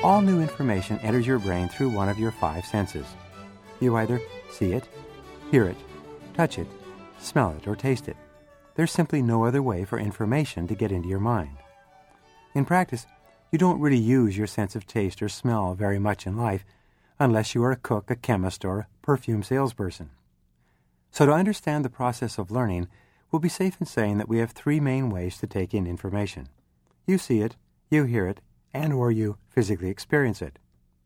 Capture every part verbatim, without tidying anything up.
All new information enters your brain through one of your five senses. You either see it, hear it, touch it, smell it, or taste it. There's simply no other way for information to get into your mind. In practice, you don't really use your sense of taste or smell very much in life unless you are a cook, a chemist, or a perfume salesperson. So to understand the process of learning, we'll be safe in saying that we have three main ways to take in information. You see it, you hear it, and or you physically experience it.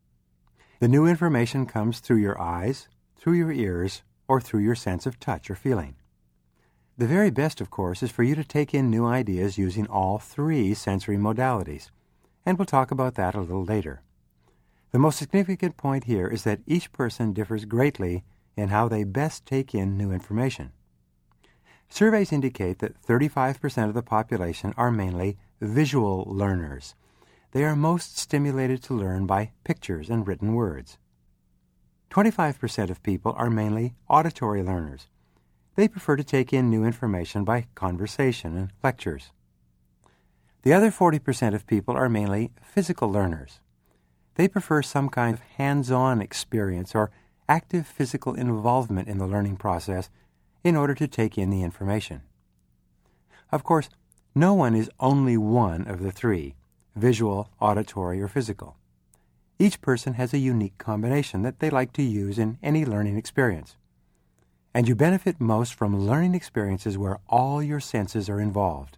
The new information comes through your eyes, through your ears, or through your sense of touch or feeling. The very best, of course, is for you to take in new ideas using all three sensory modalities, and we'll talk about that a little later. The most significant point here is that each person differs greatly in how they best take in new information. Surveys indicate that thirty-five percent of the population are mainly visual learners. They are most stimulated to learn by pictures and written words. twenty-five percent of people are mainly auditory learners. They prefer to take in new information by conversation and lectures. The other forty percent of people are mainly physical learners. They prefer some kind of hands-on experience or active physical involvement in the learning process in order to take in the information. Of course, no one is only one of the three, visual, auditory, or physical. Each person has a unique combination that they like to use in any learning experience. And you benefit most from learning experiences where all your senses are involved.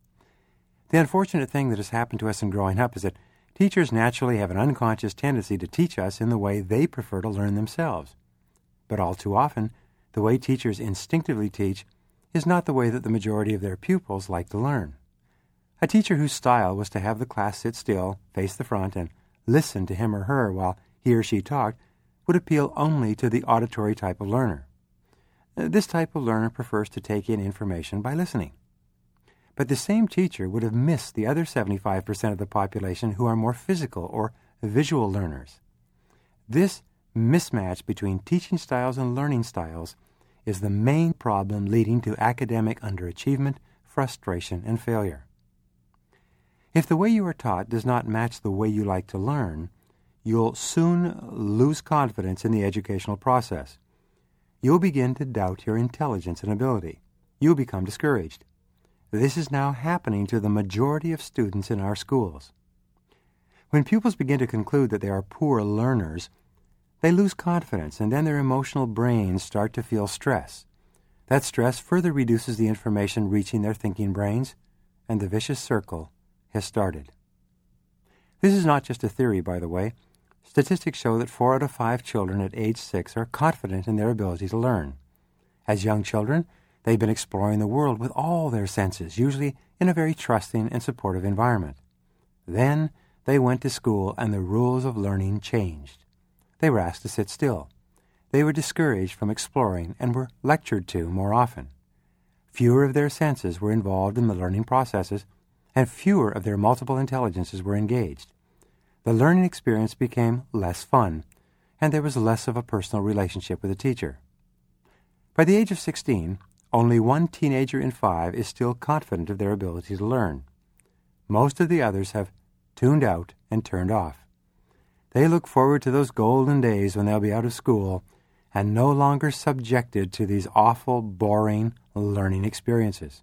The unfortunate thing that has happened to us in growing up is that teachers naturally have an unconscious tendency to teach us in the way they prefer to learn themselves. But all too often, the way teachers instinctively teach is not the way that the majority of their pupils like to learn. A teacher whose style was to have the class sit still, face the front, and listen to him or her while he or she talked would appeal only to the auditory type of learner. This type of learner prefers to take in information by listening. But the same teacher would have missed the other seventy-five percent of the population who are more physical or visual learners. This mismatch between teaching styles and learning styles is the main problem leading to academic underachievement, frustration, and failure. If the way you are taught does not match the way you like to learn, you'll soon lose confidence in the educational process. You'll begin to doubt your intelligence and ability. You'll become discouraged. This is now happening to the majority of students in our schools. When pupils begin to conclude that they are poor learners, they lose confidence, and then their emotional brains start to feel stress. That stress further reduces the information reaching their thinking brains, and the vicious circle has started. This is not just a theory, by the way. Statistics show that four out of five children at age six are confident in their ability to learn. As young children, they've been exploring the world with all their senses, usually in a very trusting and supportive environment. Then they went to school and the rules of learning changed. They were asked to sit still. They were discouraged from exploring and were lectured to more often. Fewer of their senses were involved in the learning processes, and fewer of their multiple intelligences were engaged. The learning experience became less fun, and there was less of a personal relationship with the teacher. By the age of sixteen, only one teenager in five is still confident of their ability to learn. Most of the others have tuned out and turned off. They look forward to those golden days when they'll be out of school and no longer subjected to these awful, boring learning experiences.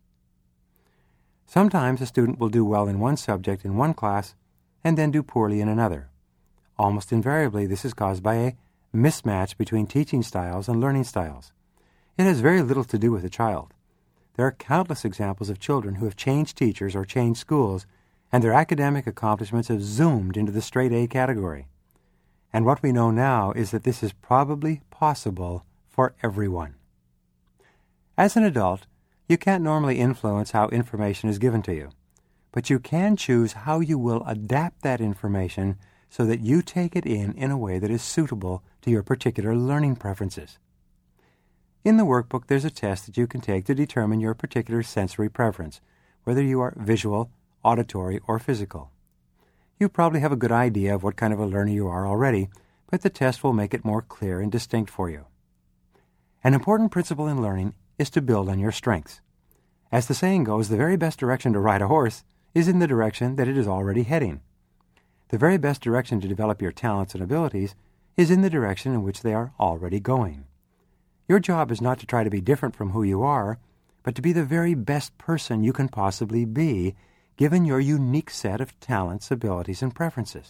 Sometimes a student will do well in one subject in one class and then do poorly in another. Almost invariably, this is caused by a mismatch between teaching styles and learning styles. It has very little to do with the child. There are countless examples of children who have changed teachers or changed schools, and their academic accomplishments have zoomed into the straight A category. And what we know now is that this is probably possible for everyone. As an adult, you can't normally influence how information is given to you, but you can choose how you will adapt that information so that you take it in in a way that is suitable to your particular learning preferences. In the workbook, there's a test that you can take to determine your particular sensory preference, whether you are visual, auditory, or physical. You probably have a good idea of what kind of a learner you are already, but the test will make it more clear and distinct for you. An important principle in learning is to build on your strengths. As the saying goes, the very best direction to ride a horse is in the direction that it is already heading. The very best direction to develop your talents and abilities is in the direction in which they are already going. Your job is not to try to be different from who you are, but to be the very best person you can possibly be, given your unique set of talents, abilities, and preferences.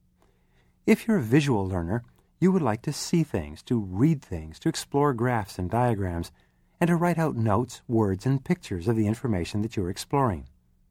If you're a visual learner, you would like to see things, to read things, to explore graphs and diagrams, and to write out notes, words, and pictures of the information that you're exploring.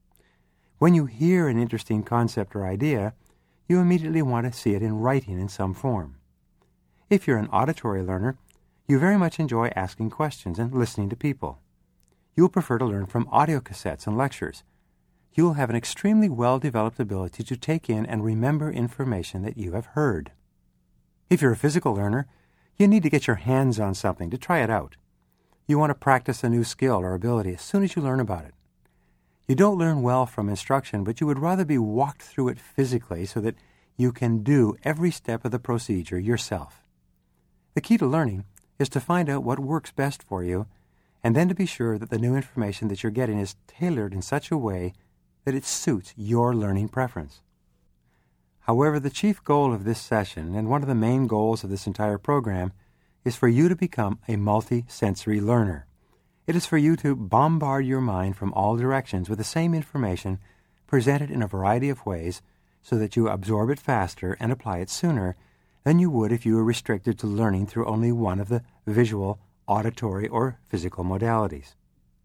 When you hear an interesting concept or idea, you immediately want to see it in writing in some form. If you're an auditory learner, you very much enjoy asking questions and listening to people. You'll prefer to learn from audio cassettes and lectures. You'll have an extremely well-developed ability to take in and remember information that you have heard. If you're a physical learner, you need to get your hands on something to try it out. You want to practice a new skill or ability as soon as you learn about it. You don't learn well from instruction, but you would rather be walked through it physically so that you can do every step of the procedure yourself. The key to learning is to find out what works best for you, and then to be sure that the new information that you're getting is tailored in such a way that it suits your learning preference. However, the chief goal of this session, and one of the main goals of this entire program, is for you to become a multi-sensory learner. It is for you to bombard your mind from all directions with the same information presented in a variety of ways so that you absorb it faster and apply it sooner than you would if you were restricted to learning through only one of the visual, auditory, or physical modalities.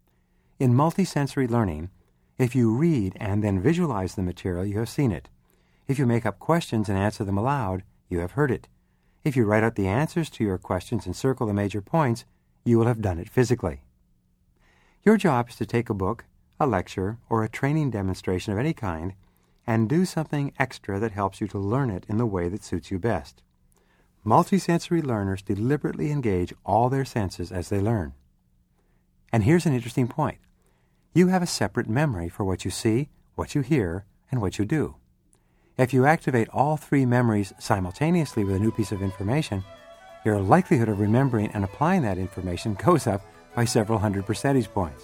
In multisensory learning, if you read and then visualize the material, you have seen it. If you make up questions and answer them aloud, you have heard it. If you write out the answers to your questions and circle the major points, you will have done it physically. Your job is to take a book, a lecture, or a training demonstration of any kind and do something extra that helps you to learn it in the way that suits you best. Multisensory learners deliberately engage all their senses as they learn. And here's an interesting point. You have a separate memory for what you see, what you hear, and what you do. If you activate all three memories simultaneously with a new piece of information, your likelihood of remembering and applying that information goes up by several hundred percentage points.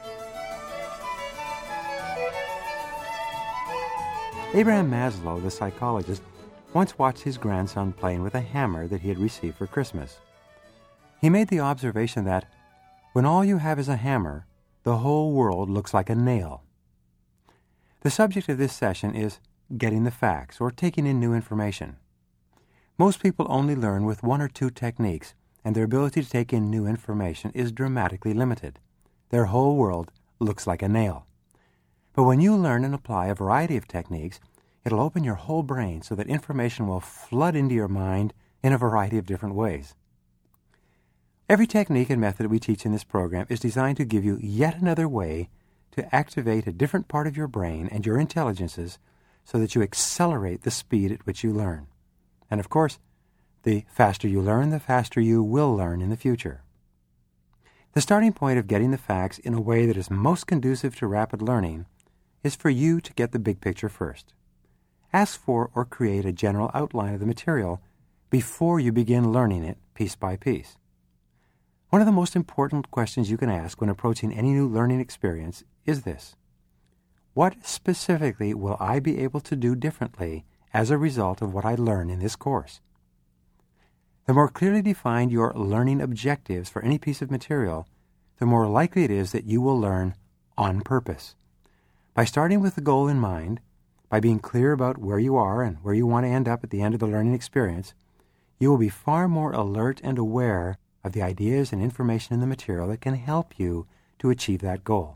Abraham Maslow, the psychologist, once watched his grandson playing with a hammer that he had received for Christmas. He made the observation that, when all you have is a hammer, the whole world looks like a nail. The subject of this session is getting the facts, or taking in new information. Most people only learn with one or two techniques, and their ability to take in new information is dramatically limited. Their whole world looks like a nail. But when you learn and apply a variety of techniques, it'll open your whole brain so that information will flood into your mind in a variety of different ways. Every technique and method we teach in this program is designed to give you yet another way to activate a different part of your brain and your intelligences so that you accelerate the speed at which you learn. And of course, the faster you learn, the faster you will learn in the future. The starting point of getting the facts in a way that is most conducive to rapid learning is for you to get the big picture first. Ask for or create a general outline of the material before you begin learning it piece by piece. One of the most important questions you can ask when approaching any new learning experience is this: what specifically will I be able to do differently as a result of what I learn in this course? The more clearly defined your learning objectives for any piece of material, the more likely it is that you will learn on purpose. By starting with the goal in mind, by being clear about where you are and where you want to end up at the end of the learning experience, you will be far more alert and aware of the ideas and information in the material that can help you to achieve that goal.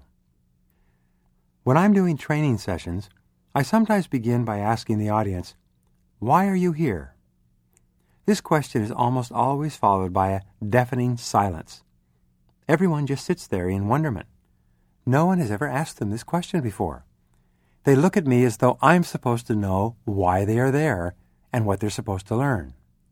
When I'm doing training sessions, I sometimes begin by asking the audience, "Why are you here?" This question is almost always followed by a deafening silence. Everyone just sits there in wonderment. No one has ever asked them this question before. They look at me as though I'm supposed to know why they are there and what they're supposed to learn.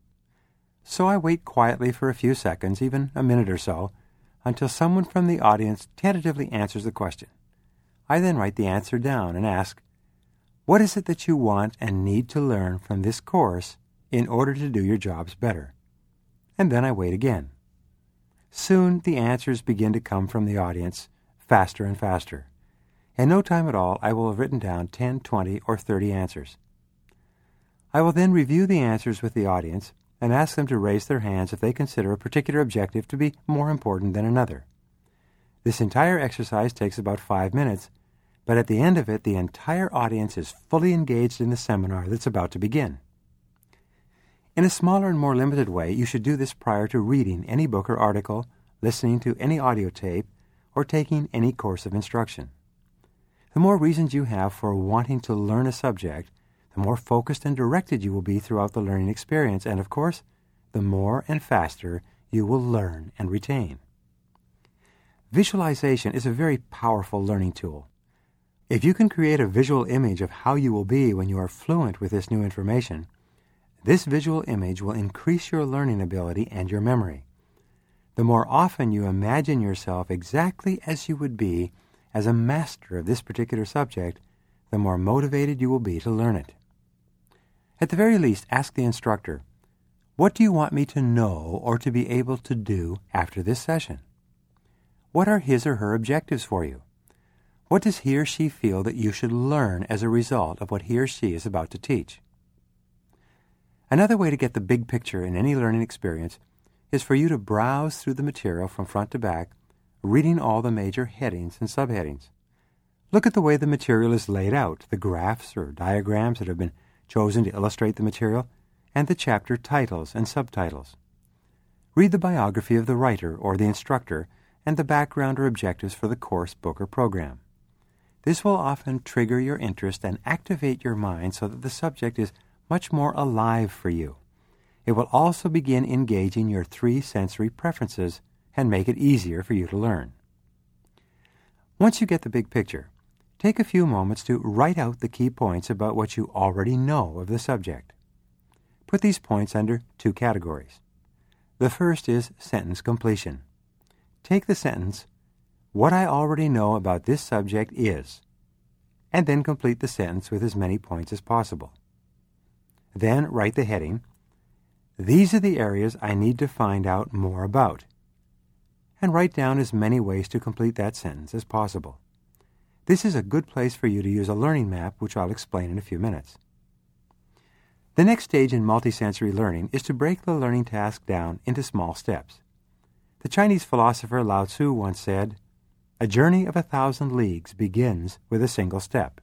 So I wait quietly for a few seconds, even a minute or so, until someone from the audience tentatively answers the question. I then write the answer down and ask, "What is it that you want and need to learn from this course in order to do your jobs better?" And then I wait again. Soon the answers begin to come from the audience, faster and faster. In no time at all, I will have written down ten, twenty, or thirty answers. I will then review the answers with the audience and ask them to raise their hands if they consider a particular objective to be more important than another. This entire exercise takes about five minutes, but at the end of it, the entire audience is fully engaged in the seminar that's about to begin. In a smaller and more limited way, you should do this prior to reading any book or article, listening to any audio tape, or taking any course of instruction. The more reasons you have for wanting to learn a subject, the more focused and directed you will be throughout the learning experience, and of course, the more and faster you will learn and retain. Visualization is a very powerful learning tool. If you can create a visual image of how you will be when you are fluent with this new information, this visual image will increase your learning ability and your memory. The more often you imagine yourself exactly as you would be as a master of this particular subject, the more motivated you will be to learn it. At the very least, ask the instructor, what do you want me to know or to be able to do after this session? What are his or her objectives for you? What does he or she feel that you should learn as a result of what he or she is about to teach? Another way to get the big picture in any learning experience is for you to browse through the material from front to back, reading all the major headings and subheadings. Look at the way the material is laid out, the graphs or diagrams that have been chosen to illustrate the material, and the chapter titles and subtitles. Read the biography of the writer or the instructor and the background or objectives for the course, book, or program. This will often trigger your interest and activate your mind so that the subject is much more alive for you. It will also begin engaging your three sensory preferences and make it easier for you to learn. Once you get the big picture, take a few moments to write out the key points about what you already know of the subject. Put these points under two categories. The first is sentence completion. Take the sentence, "What I already know about this subject is," and then complete the sentence with as many points as possible. Then write the heading, "These are the areas I need to find out more about," and write down as many ways to complete that sentence as possible. This is a good place for you to use a learning map, which I'll explain in a few minutes. The next stage in multisensory learning is to break the learning task down into small steps. The Chinese philosopher Lao Tzu once said, "A journey of a thousand leagues begins with a single step."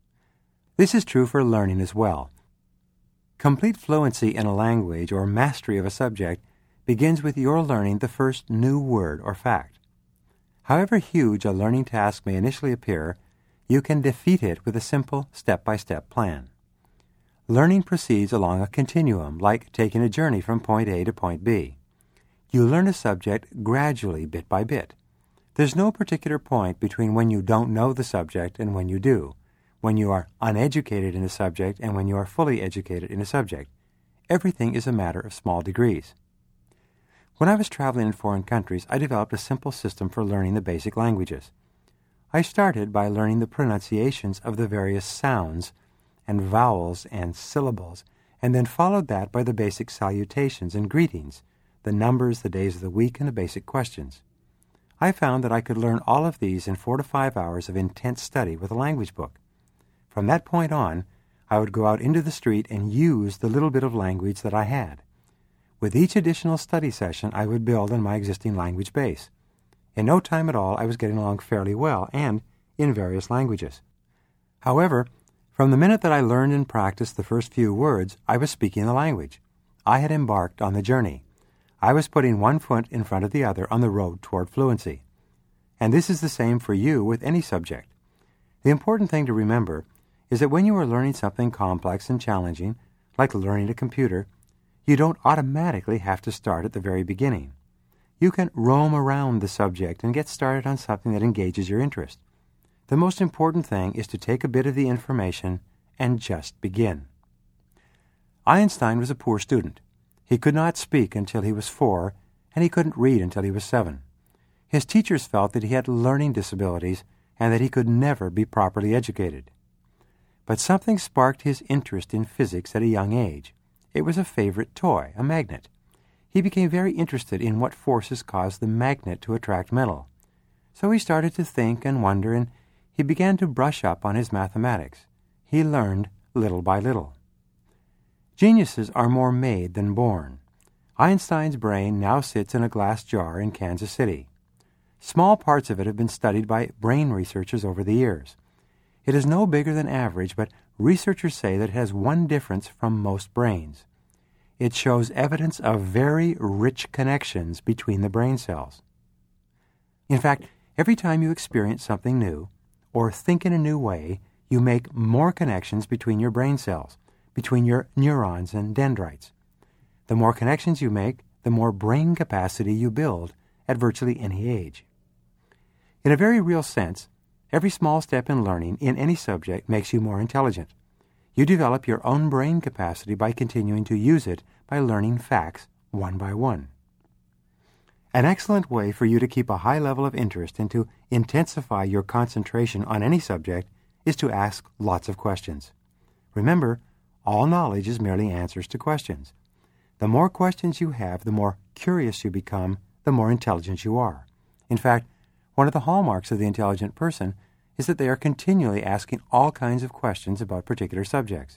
This is true for learning as well. Complete fluency in a language or mastery of a subject begins with your learning the first new word or fact. However huge a learning task may initially appear, you can defeat it with a simple step-by-step plan. Learning proceeds along a continuum, like taking a journey from point A to point B. You learn a subject gradually, bit by bit. There's no particular point between when you don't know the subject and when you do, when you are uneducated in a subject and when you are fully educated in a subject. Everything is a matter of small degrees. When I was traveling in foreign countries, I developed a simple system for learning the basic languages. I started by learning the pronunciations of the various sounds and vowels and syllables, and then followed that by the basic salutations and greetings, the numbers, the days of the week, and the basic questions. I found that I could learn all of these in four to five hours of intense study with a language book. From that point on, I would go out into the street and use the little bit of language that I had. With each additional study session, I would build on my existing language base. In no time at all, I was getting along fairly well, and in various languages. However, from the minute that I learned and practiced the first few words, I was speaking the language. I had embarked on the journey. I was putting one foot in front of the other on the road toward fluency. And this is the same for you with any subject. The important thing to remember is that when you are learning something complex and challenging, like learning a computer, you don't automatically have to start at the very beginning. You can roam around the subject and get started on something that engages your interest. The most important thing is to take a bit of the information and just begin. Einstein was a poor student. He could not speak until he was four, and he couldn't read until he was seven. His teachers felt that he had learning disabilities and that he could never be properly educated. But something sparked his interest in physics at a young age. It was a favorite toy, a magnet. He became very interested in what forces caused the magnet to attract metal. So he started to think and wonder, and he began to brush up on his mathematics. He learned little by little. Geniuses are more made than born. Einstein's brain now sits in a glass jar in Kansas City. Small parts of it have been studied by brain researchers over the years. It is no bigger than average, but researchers say that it has one difference from most brains. It shows evidence of very rich connections between the brain cells. In fact, every time you experience something new or think in a new way, you make more connections between your brain cells, between your neurons and dendrites. The more connections you make, the more brain capacity you build at virtually any age. In a very real sense, every small step in learning in any subject makes you more intelligent. You develop your own brain capacity by continuing to use it by learning facts one by one. An excellent way for you to keep a high level of interest and to intensify your concentration on any subject is to ask lots of questions. Remember, all knowledge is merely answers to questions. The more questions you have, the more curious you become, the more intelligent you are. In fact, one of the hallmarks of the intelligent person is that they are continually asking all kinds of questions about particular subjects.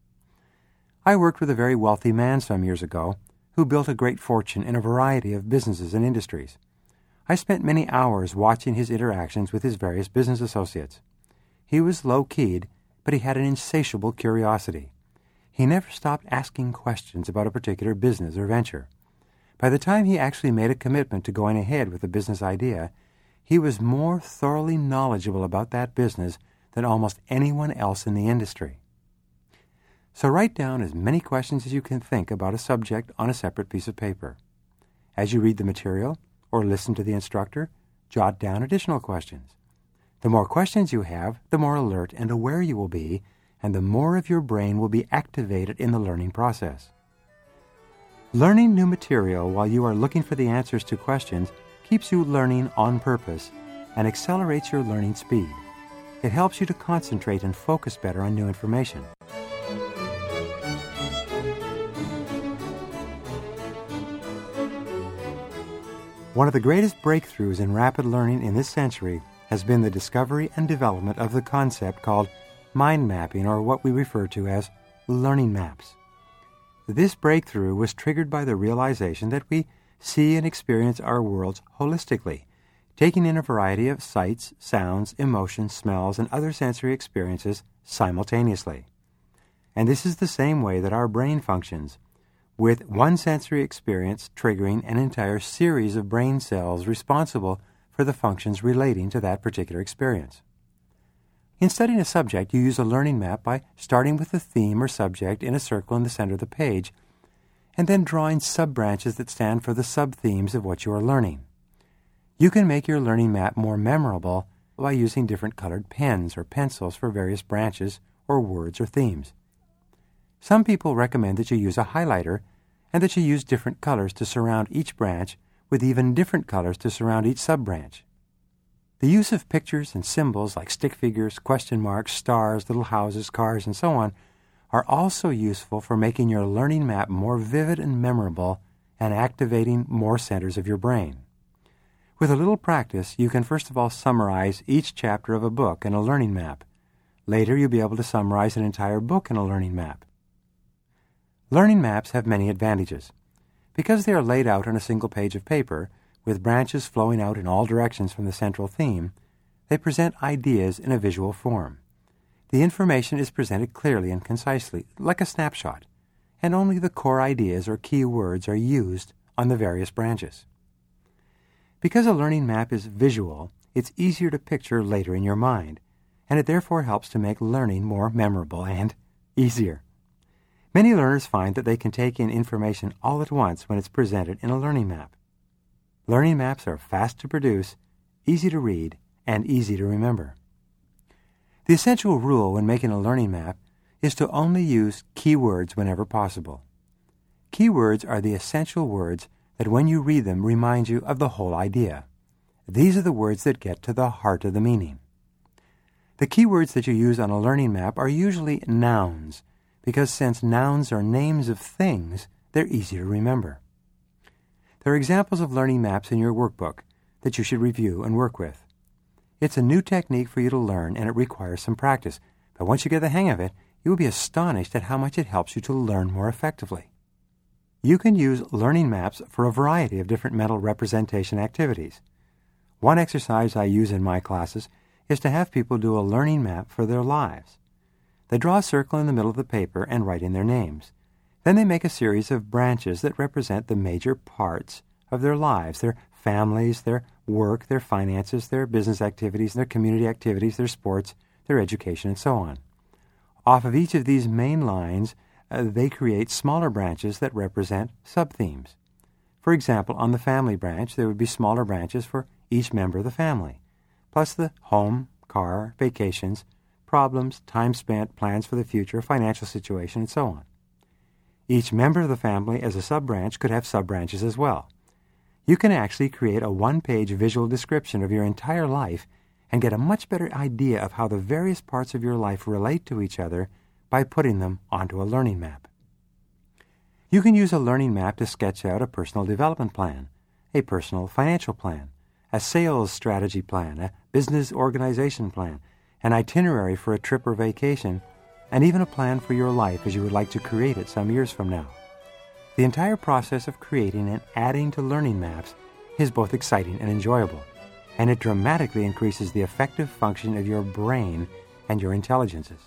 I worked with a very wealthy man some years ago who built a great fortune in a variety of businesses and industries. I spent many hours watching his interactions with his various business associates. He was low-keyed, but he had an insatiable curiosity. He never stopped asking questions about a particular business or venture. By the time he actually made a commitment to going ahead with a business idea, he was more thoroughly knowledgeable about that business than almost anyone else in the industry. So write down as many questions as you can think about a subject on a separate piece of paper. As you read the material or listen to the instructor, jot down additional questions. The more questions you have, the more alert and aware you will be, and the more of your brain will be activated in the learning process. Learning new material while you are looking for the answers to questions keeps you learning on purpose and accelerates your learning speed. It helps you to concentrate and focus better on new information. One of the greatest breakthroughs in rapid learning in this century has been the discovery and development of the concept called mind mapping, or what we refer to as learning maps. This breakthrough was triggered by the realization that we see and experience our worlds holistically, taking in a variety of sights, sounds, emotions, smells, and other sensory experiences simultaneously. And this is the same way that our brain functions, with one sensory experience triggering an entire series of brain cells responsible for the functions relating to that particular experience. In studying a subject, you use a learning map by starting with the theme or subject in a circle in the center of the page, and then drawing sub-branches that stand for the sub-themes of what you are learning. You can make your learning map more memorable by using different colored pens or pencils for various branches or words or themes. Some people recommend that you use a highlighter and that you use different colors to surround each branch with even different colors to surround each sub-branch. The use of pictures and symbols like stick figures, question marks, stars, little houses, cars, and so on are also useful for making your learning map more vivid and memorable and activating more centers of your brain. With a little practice, you can first of all summarize each chapter of a book in a learning map. Later, you'll be able to summarize an entire book in a learning map. Learning maps have many advantages. Because they are laid out on a single page of paper, with branches flowing out in all directions from the central theme, they present ideas in a visual form. The information is presented clearly and concisely, like a snapshot, and only the core ideas or key words are used on the various branches. Because a learning map is visual, it's easier to picture later in your mind, and it therefore helps to make learning more memorable and easier. Many learners find that they can take in information all at once when it's presented in a learning map. Learning maps are fast to produce, easy to read, and easy to remember. The essential rule when making a learning map is to only use keywords whenever possible. Keywords are the essential words that when you read them remind you of the whole idea. These are the words that get to the heart of the meaning. The keywords that you use on a learning map are usually nouns, because since nouns are names of things, they're easy to remember. There are examples of learning maps in your workbook that you should review and work with. It's a new technique for you to learn, and it requires some practice, but once you get the hang of it, you will be astonished at how much it helps you to learn more effectively. You can use learning maps for a variety of different mental representation activities. One exercise I use in my classes is to have people do a learning map for their lives. They draw a circle in the middle of the paper and write in their names. Then they make a series of branches that represent the major parts of their lives, their families, their work, their finances, their business activities, their community activities, their sports, their education, and so on. Off of each of these main lines, uh, they create smaller branches that represent sub-themes. For example, on the family branch, there would be smaller branches for each member of the family, plus the home, car, vacations, problems, time spent, plans for the future, financial situation, and so on. Each member of the family as a sub-branch could have sub-branches as well. You can actually create a one-page visual description of your entire life and get a much better idea of how the various parts of your life relate to each other by putting them onto a learning map. You can use a learning map to sketch out a personal development plan, a personal financial plan, a sales strategy plan, a business organization plan, an itinerary for a trip or vacation, and even a plan for your life as you would like to create it some years from now. The entire process of creating and adding to learning maps is both exciting and enjoyable, and it dramatically increases the effective function of your brain and your intelligences.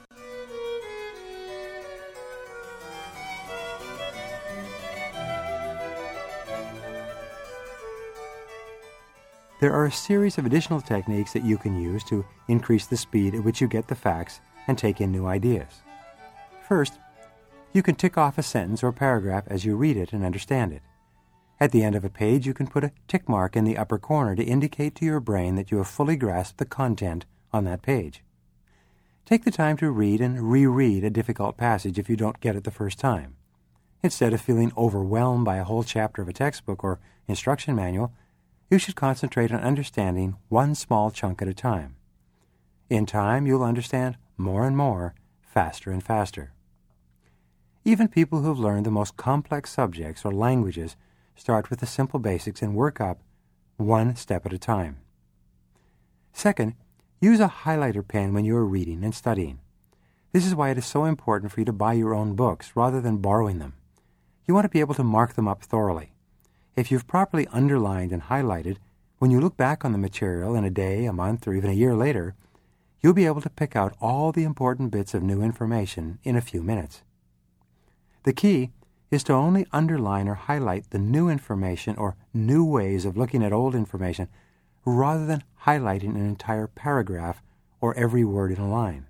There are a series of additional techniques that you can use to increase the speed at which you get the facts and take in new ideas. First, you can tick off a sentence or paragraph as you read it and understand it. At the end of a page, you can put a tick mark in the upper corner to indicate to your brain that you have fully grasped the content on that page. Take the time to read and reread a difficult passage if you don't get it the first time. Instead of feeling overwhelmed by a whole chapter of a textbook or instruction manual, you should concentrate on understanding one small chunk at a time. In time, you'll understand more and more, faster and faster. Even people who have learned the most complex subjects or languages start with the simple basics and work up one step at a time. Second, use a highlighter pen when you are reading and studying. This is why it is so important for you to buy your own books rather than borrowing them. You want to be able to mark them up thoroughly. If you've properly underlined and highlighted, when you look back on the material in a day, a month, or even a year later, you'll be able to pick out all the important bits of new information in a few minutes. The key is to only underline or highlight the new information or new ways of looking at old information rather than highlighting an entire paragraph or every word in a line.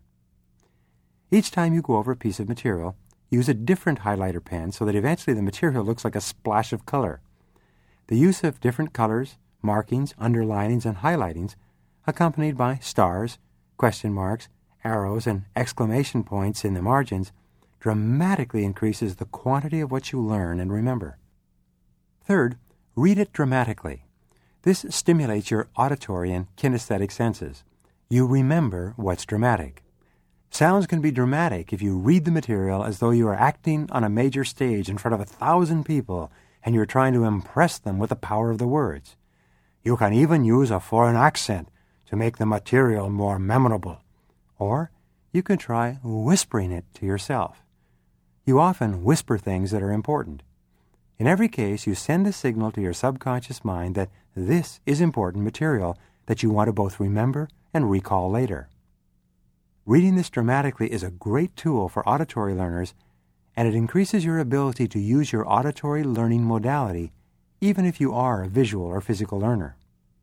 Each time you go over a piece of material, use a different highlighter pen so that eventually the material looks like a splash of color. The use of different colors, markings, underlinings, and highlightings, accompanied by stars, question marks, arrows, and exclamation points in the margins, dramatically increases the quantity of what you learn and remember. Third, read it dramatically. This stimulates your auditory and kinesthetic senses. You remember what's dramatic. Sounds can be dramatic if you read the material as though you are acting on a major stage in front of a thousand people and you're trying to impress them with the power of the words. You can even use a foreign accent to make the material more memorable. Or you can try whispering it to yourself. You often whisper things that are important. In every case, you send a signal to your subconscious mind that this is important material that you want to both remember and recall later. Reading this dramatically is a great tool for auditory learners, and it increases your ability to use your auditory learning modality even if you are a visual or physical learner.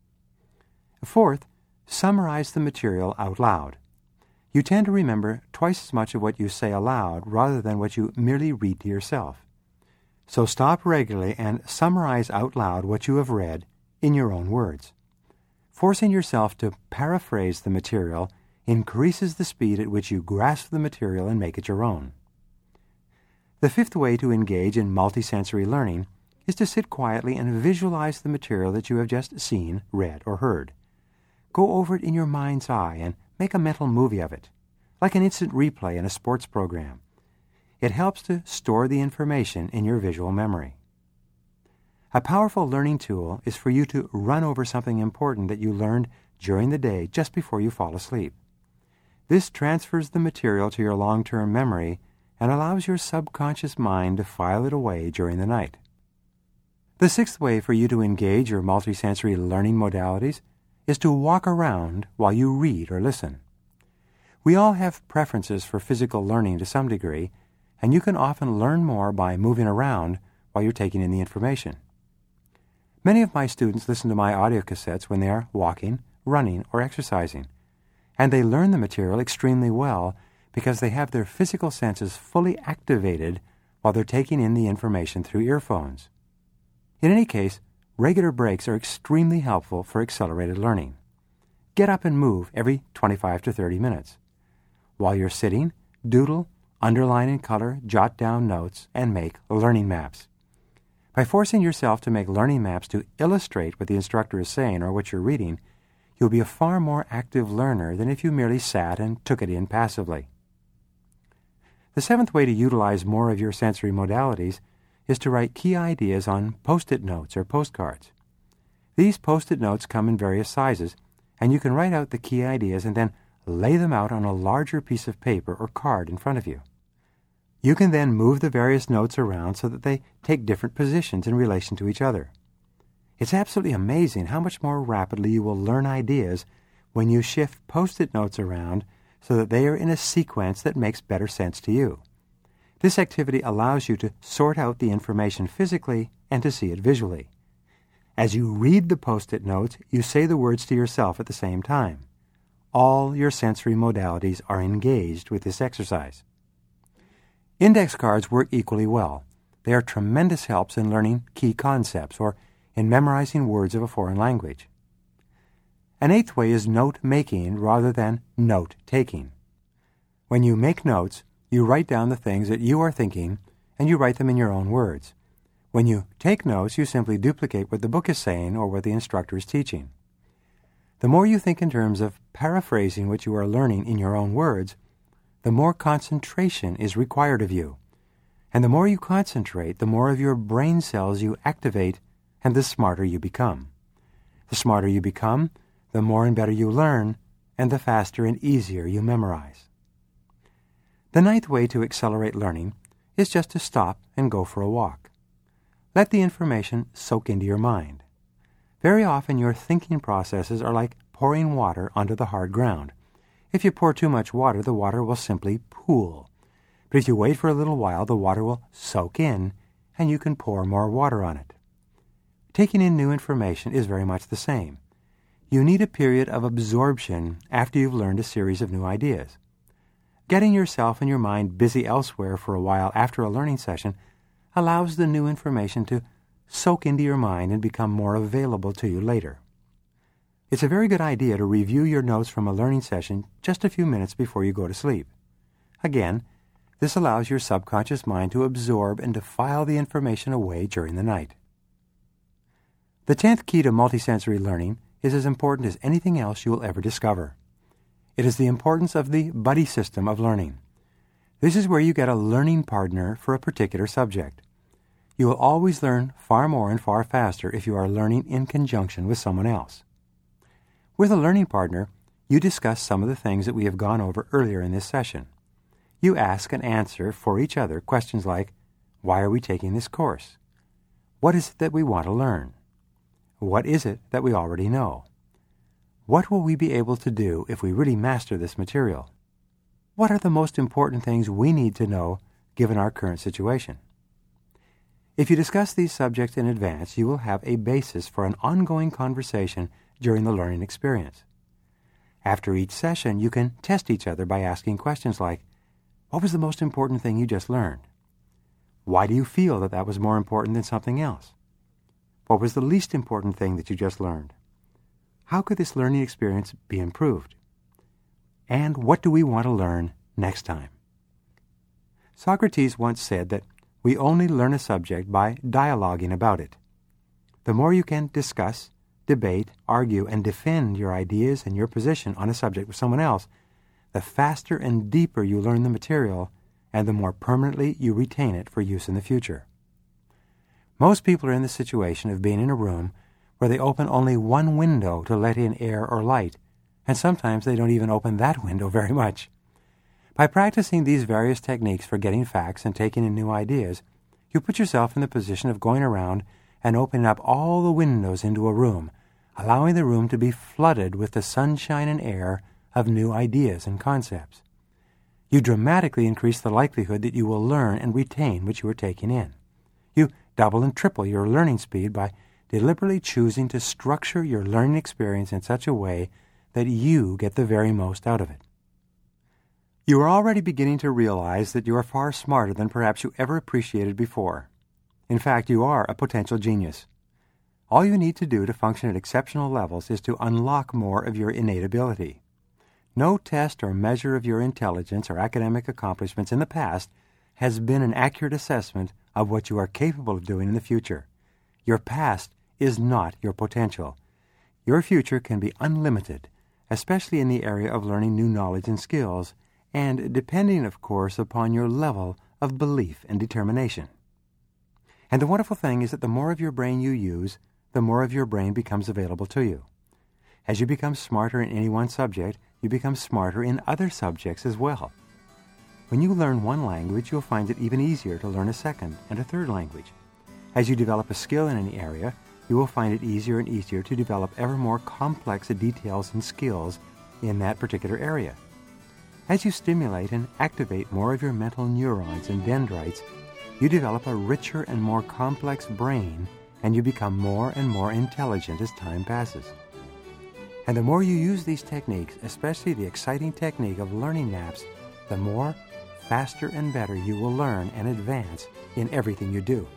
Fourth, summarize the material out loud. You tend to remember twice as much of what you say aloud rather than what you merely read to yourself. So stop regularly and summarize out loud what you have read in your own words. Forcing yourself to paraphrase the material increases the speed at which you grasp the material and make it your own. The fifth way to engage in multisensory learning is to sit quietly and visualize the material that you have just seen, read, or heard. Go over it in your mind's eye and make a mental movie of it, like an instant replay in a sports program. It helps to store the information in your visual memory. A powerful learning tool is for you to run over something important that you learned during the day just before you fall asleep. This transfers the material to your long-term memory and allows your subconscious mind to file it away during the night. The sixth way for you to engage your multisensory learning modalities is to walk around while you read or listen. We all have preferences for physical learning to some degree, and you can often learn more by moving around while you're taking in the information. Many of my students listen to my audio cassettes when they are walking, running, or exercising, and they learn the material extremely well because they have their physical senses fully activated while they're taking in the information through earphones. In any case, regular breaks are extremely helpful for accelerated learning. Get up and move every twenty-five to thirty minutes. While you're sitting, doodle, underline in color, jot down notes, and make learning maps. By forcing yourself to make learning maps to illustrate what the instructor is saying or what you're reading, you'll be a far more active learner than if you merely sat and took it in passively. The seventh way to utilize more of your sensory modalities is to write key ideas on Post-it notes or postcards. These Post-it notes come in various sizes, and you can write out the key ideas and then lay them out on a larger piece of paper or card in front of you. You can then move the various notes around so that they take different positions in relation to each other. It's absolutely amazing how much more rapidly you will learn ideas when you shift Post-it notes around so that they are in a sequence that makes better sense to you. This activity allows you to sort out the information physically and to see it visually. As you read the Post-it notes, you say the words to yourself at the same time. All your sensory modalities are engaged with this exercise. Index cards work equally well. They are tremendous helps in learning key concepts or in memorizing words of a foreign language. An eighth way is note-making rather than note-taking. When you make notes, you write down the things that you are thinking, and you write them in your own words. When you take notes, you simply duplicate what the book is saying or what the instructor is teaching. The more you think in terms of paraphrasing what you are learning in your own words, the more concentration is required of you. And the more you concentrate, the more of your brain cells you activate, and the smarter you become. The smarter you become, the more and better you learn, and the faster and easier you memorize. The ninth way to accelerate learning is just to stop and go for a walk. Let the information soak into your mind. Very often your thinking processes are like pouring water onto the hard ground. If you pour too much water, the water will simply pool. But if you wait for a little while, the water will soak in, and you can pour more water on it. Taking in new information is very much the same. You need a period of absorption after you've learned a series of new ideas. Getting yourself and your mind busy elsewhere for a while after a learning session allows the new information to soak into your mind and become more available to you later. It's a very good idea to review your notes from a learning session just a few minutes before you go to sleep. Again, this allows your subconscious mind to absorb and to file the information away during the night. The tenth key to multisensory learning is as important as anything else you will ever discover. It is the importance of the buddy system of learning. This is where you get a learning partner for a particular subject. You will always learn far more and far faster if you are learning in conjunction with someone else. With a learning partner, you discuss some of the things that we have gone over earlier in this session. You ask and answer for each other questions like, why are we taking this course? What is it that we want to learn? What is it that we already know? What will we be able to do if we really master this material? What are the most important things we need to know given our current situation? If you discuss these subjects in advance, you will have a basis for an ongoing conversation during the learning experience. After each session, you can test each other by asking questions like, what was the most important thing you just learned? Why do you feel that that was more important than something else? What was the least important thing that you just learned? How could this learning experience be improved? And what do we want to learn next time? Socrates once said that we only learn a subject by dialoguing about it. The more you can discuss, debate, argue, and defend your ideas and your position on a subject with someone else, the faster and deeper you learn the material, and the more permanently you retain it for use in the future. Most people are in the situation of being in a room where they open only one window to let in air or light, and sometimes they don't even open that window very much. By practicing these various techniques for getting facts and taking in new ideas, you put yourself in the position of going around and opening up all the windows into a room, allowing the room to be flooded with the sunshine and air of new ideas and concepts. You dramatically increase the likelihood that you will learn and retain what you are taking in. You double and triple your learning speed by deliberately choosing to structure your learning experience in such a way that you get the very most out of it. You are already beginning to realize that you are far smarter than perhaps you ever appreciated before. In fact, you are a potential genius. All you need to do to function at exceptional levels is to unlock more of your innate ability. No test or measure of your intelligence or academic accomplishments in the past has been an accurate assessment of what you are capable of doing in the future. Your past is not your potential. Your future can be unlimited, especially in the area of learning new knowledge and skills, and depending, of course, upon your level of belief and determination. And the wonderful thing is that the more of your brain you use, the more of your brain becomes available to you. As you become smarter in any one subject, you become smarter in other subjects as well. When you learn one language, you'll find it even easier to learn a second and a third language. As you develop a skill in any area, you will find it easier and easier to develop ever more complex details and skills in that particular area. As you stimulate and activate more of your mental neurons and dendrites, you develop a richer and more complex brain, and you become more and more intelligent as time passes. And the more you use these techniques, especially the exciting technique of learning naps, the more, faster, and better you will learn and advance in everything you do.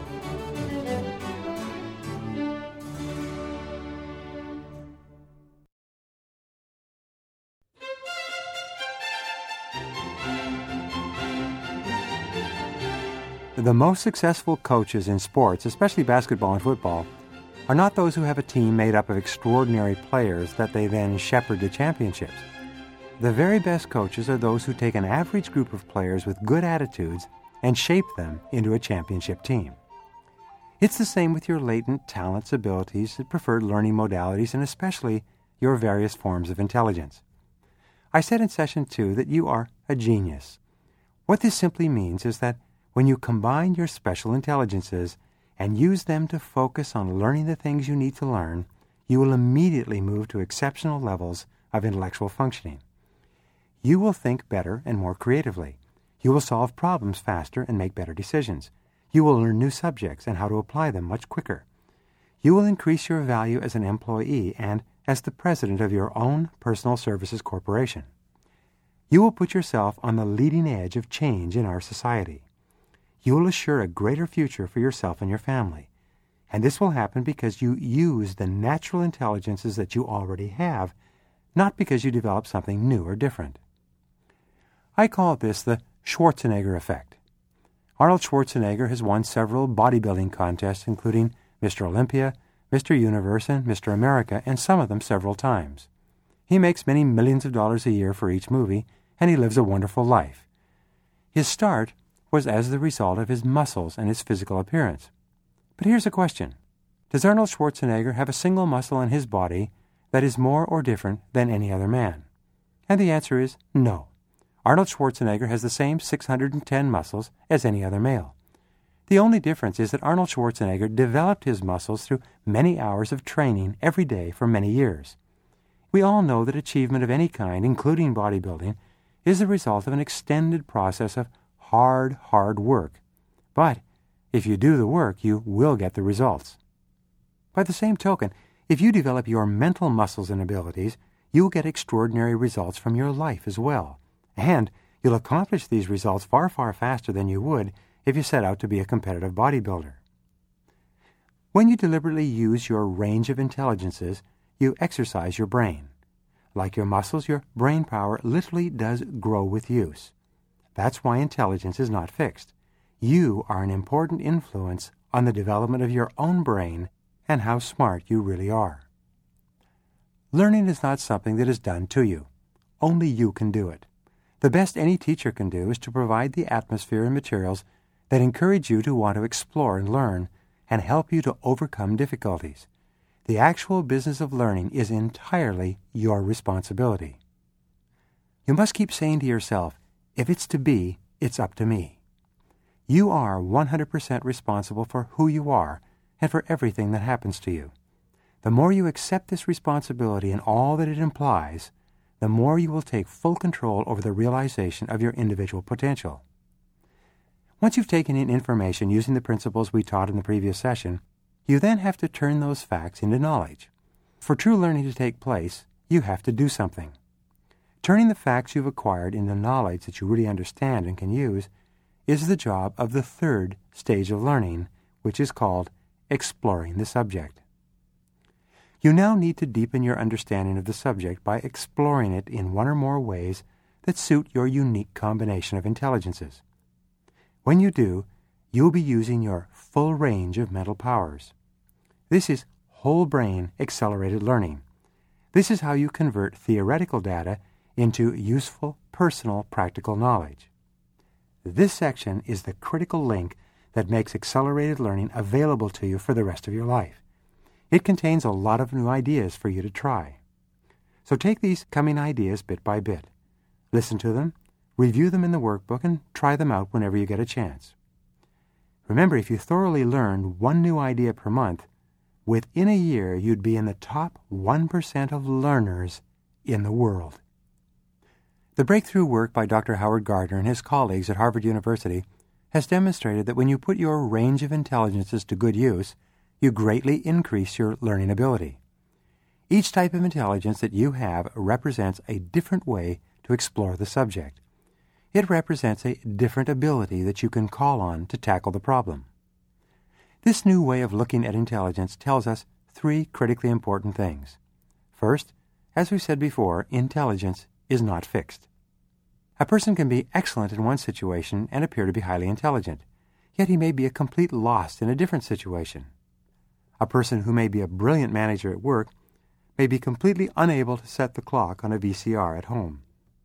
The most successful coaches in sports, especially basketball and football, are not those who have a team made up of extraordinary players that they then shepherd to championships. The very best coaches are those who take an average group of players with good attitudes and shape them into a championship team. It's the same with your latent talents, abilities, preferred learning modalities, and especially your various forms of intelligence. I said in session two that you are a genius. What this simply means is that when you combine your special intelligences and use them to focus on learning the things you need to learn, you will immediately move to exceptional levels of intellectual functioning. You will think better and more creatively. You will solve problems faster and make better decisions. You will learn new subjects and how to apply them much quicker. You will increase your value as an employee and as the president of your own personal services corporation. You will put yourself on the leading edge of change in our society. You will assure a greater future for yourself and your family. And this will happen because you use the natural intelligences that you already have, not because you develop something new or different. I call this the Schwarzenegger effect. Arnold Schwarzenegger has won several bodybuilding contests, including Mister Olympia, Mister Universe, and Mister America, and some of them several times. He makes many millions of dollars a year for each movie, and he lives a wonderful life. His start was as the result of his muscles and his physical appearance. But here's a question. Does Arnold Schwarzenegger have a single muscle in his body that is more or different than any other man? And the answer is no. Arnold Schwarzenegger has the same six hundred ten muscles as any other male. The only difference is that Arnold Schwarzenegger developed his muscles through many hours of training every day for many years. We all know that achievement of any kind, including bodybuilding, is the result of an extended process of hard, hard work. But if you do the work, you will get the results. By the same token, if you develop your mental muscles and abilities, you'll get extraordinary results from your life as well. And you'll accomplish these results far, far faster than you would if you set out to be a competitive bodybuilder. When you deliberately use your range of intelligences, you exercise your brain. Like your muscles, your brain power literally does grow with use. That's why intelligence is not fixed. You are an important influence on the development of your own brain and how smart you really are. Learning is not something that is done to you. Only you can do it. The best any teacher can do is to provide the atmosphere and materials that encourage you to want to explore and learn and help you to overcome difficulties. The actual business of learning is entirely your responsibility. You must keep saying to yourself, if it's to be, it's up to me. You are one hundred percent responsible for who you are and for everything that happens to you. The more you accept this responsibility and all that it implies, the more you will take full control over the realization of your individual potential. Once you've taken in information using the principles we taught in the previous session, you then have to turn those facts into knowledge. For true learning to take place, you have to do something. Turning the facts you've acquired into knowledge that you really understand and can use is the job of the third stage of learning, which is called exploring the subject. You now need to deepen your understanding of the subject by exploring it in one or more ways that suit your unique combination of intelligences. When you do, you'll be using your full range of mental powers. This is whole brain accelerated learning. This is how you convert theoretical data into useful, personal, practical knowledge. This section is the critical link that makes accelerated learning available to you for the rest of your life. It contains a lot of new ideas for you to try. So take these coming ideas bit by bit. Listen to them, review them in the workbook, and try them out whenever you get a chance. Remember, if you thoroughly learned one new idea per month, within a year you'd be in the top one percent of learners in the world. The breakthrough work by Doctor Howard Gardner and his colleagues at Harvard University has demonstrated that when you put your range of intelligences to good use, you greatly increase your learning ability. Each type of intelligence that you have represents a different way to explore the subject. It represents a different ability that you can call on to tackle the problem. This new way of looking at intelligence tells us three critically important things. First, as we said before, intelligence is not fixed. A person can be excellent in one situation and appear to be highly intelligent, yet he may be a complete lost in a different situation. A person who may be a brilliant manager at work may be completely unable to set the clock on a V C R at home.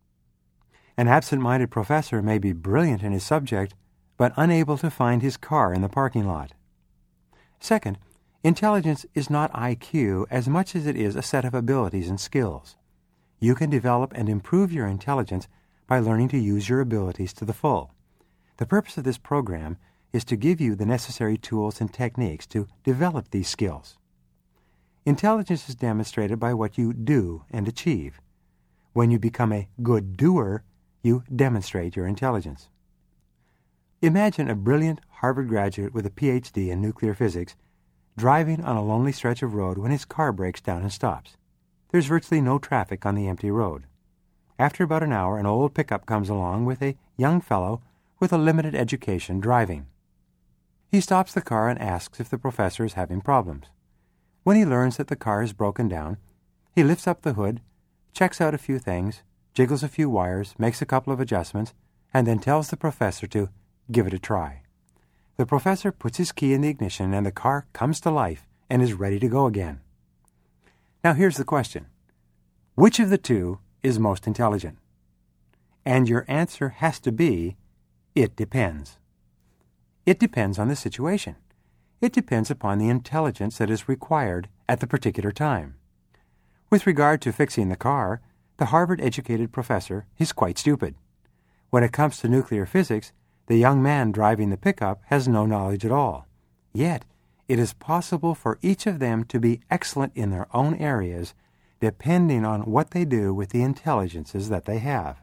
An absent-minded professor may be brilliant in his subject, but unable to find his car in the parking lot. Second, intelligence is not I Q as much as it is a set of abilities and skills. You can develop and improve your intelligence by learning to use your abilities to the full. The purpose of this program is to give you the necessary tools and techniques to develop these skills. Intelligence is demonstrated by what you do and achieve. When you become a good doer, you demonstrate your intelligence. Imagine a brilliant Harvard graduate with a P H D in nuclear physics driving on a lonely stretch of road when his car breaks down and stops. There's virtually no traffic on the empty road. After about an hour, an old pickup comes along with a young fellow with a limited education driving. He stops the car and asks if the professor is having problems. When he learns that the car is broken down, he lifts up the hood, checks out a few things, jiggles a few wires, makes a couple of adjustments, and then tells the professor to give it a try. The professor puts his key in the ignition and the car comes to life and is ready to go again. Now here's the question. Which of the two is most intelligent? And your answer has to be, it depends. It depends on the situation. It depends upon the intelligence that is required at the particular time. With regard to fixing the car, the Harvard-educated professor is quite stupid. When it comes to nuclear physics, the young man driving the pickup has no knowledge at all. Yet, it is possible for each of them to be excellent in their own areas, depending on what they do with the intelligences that they have.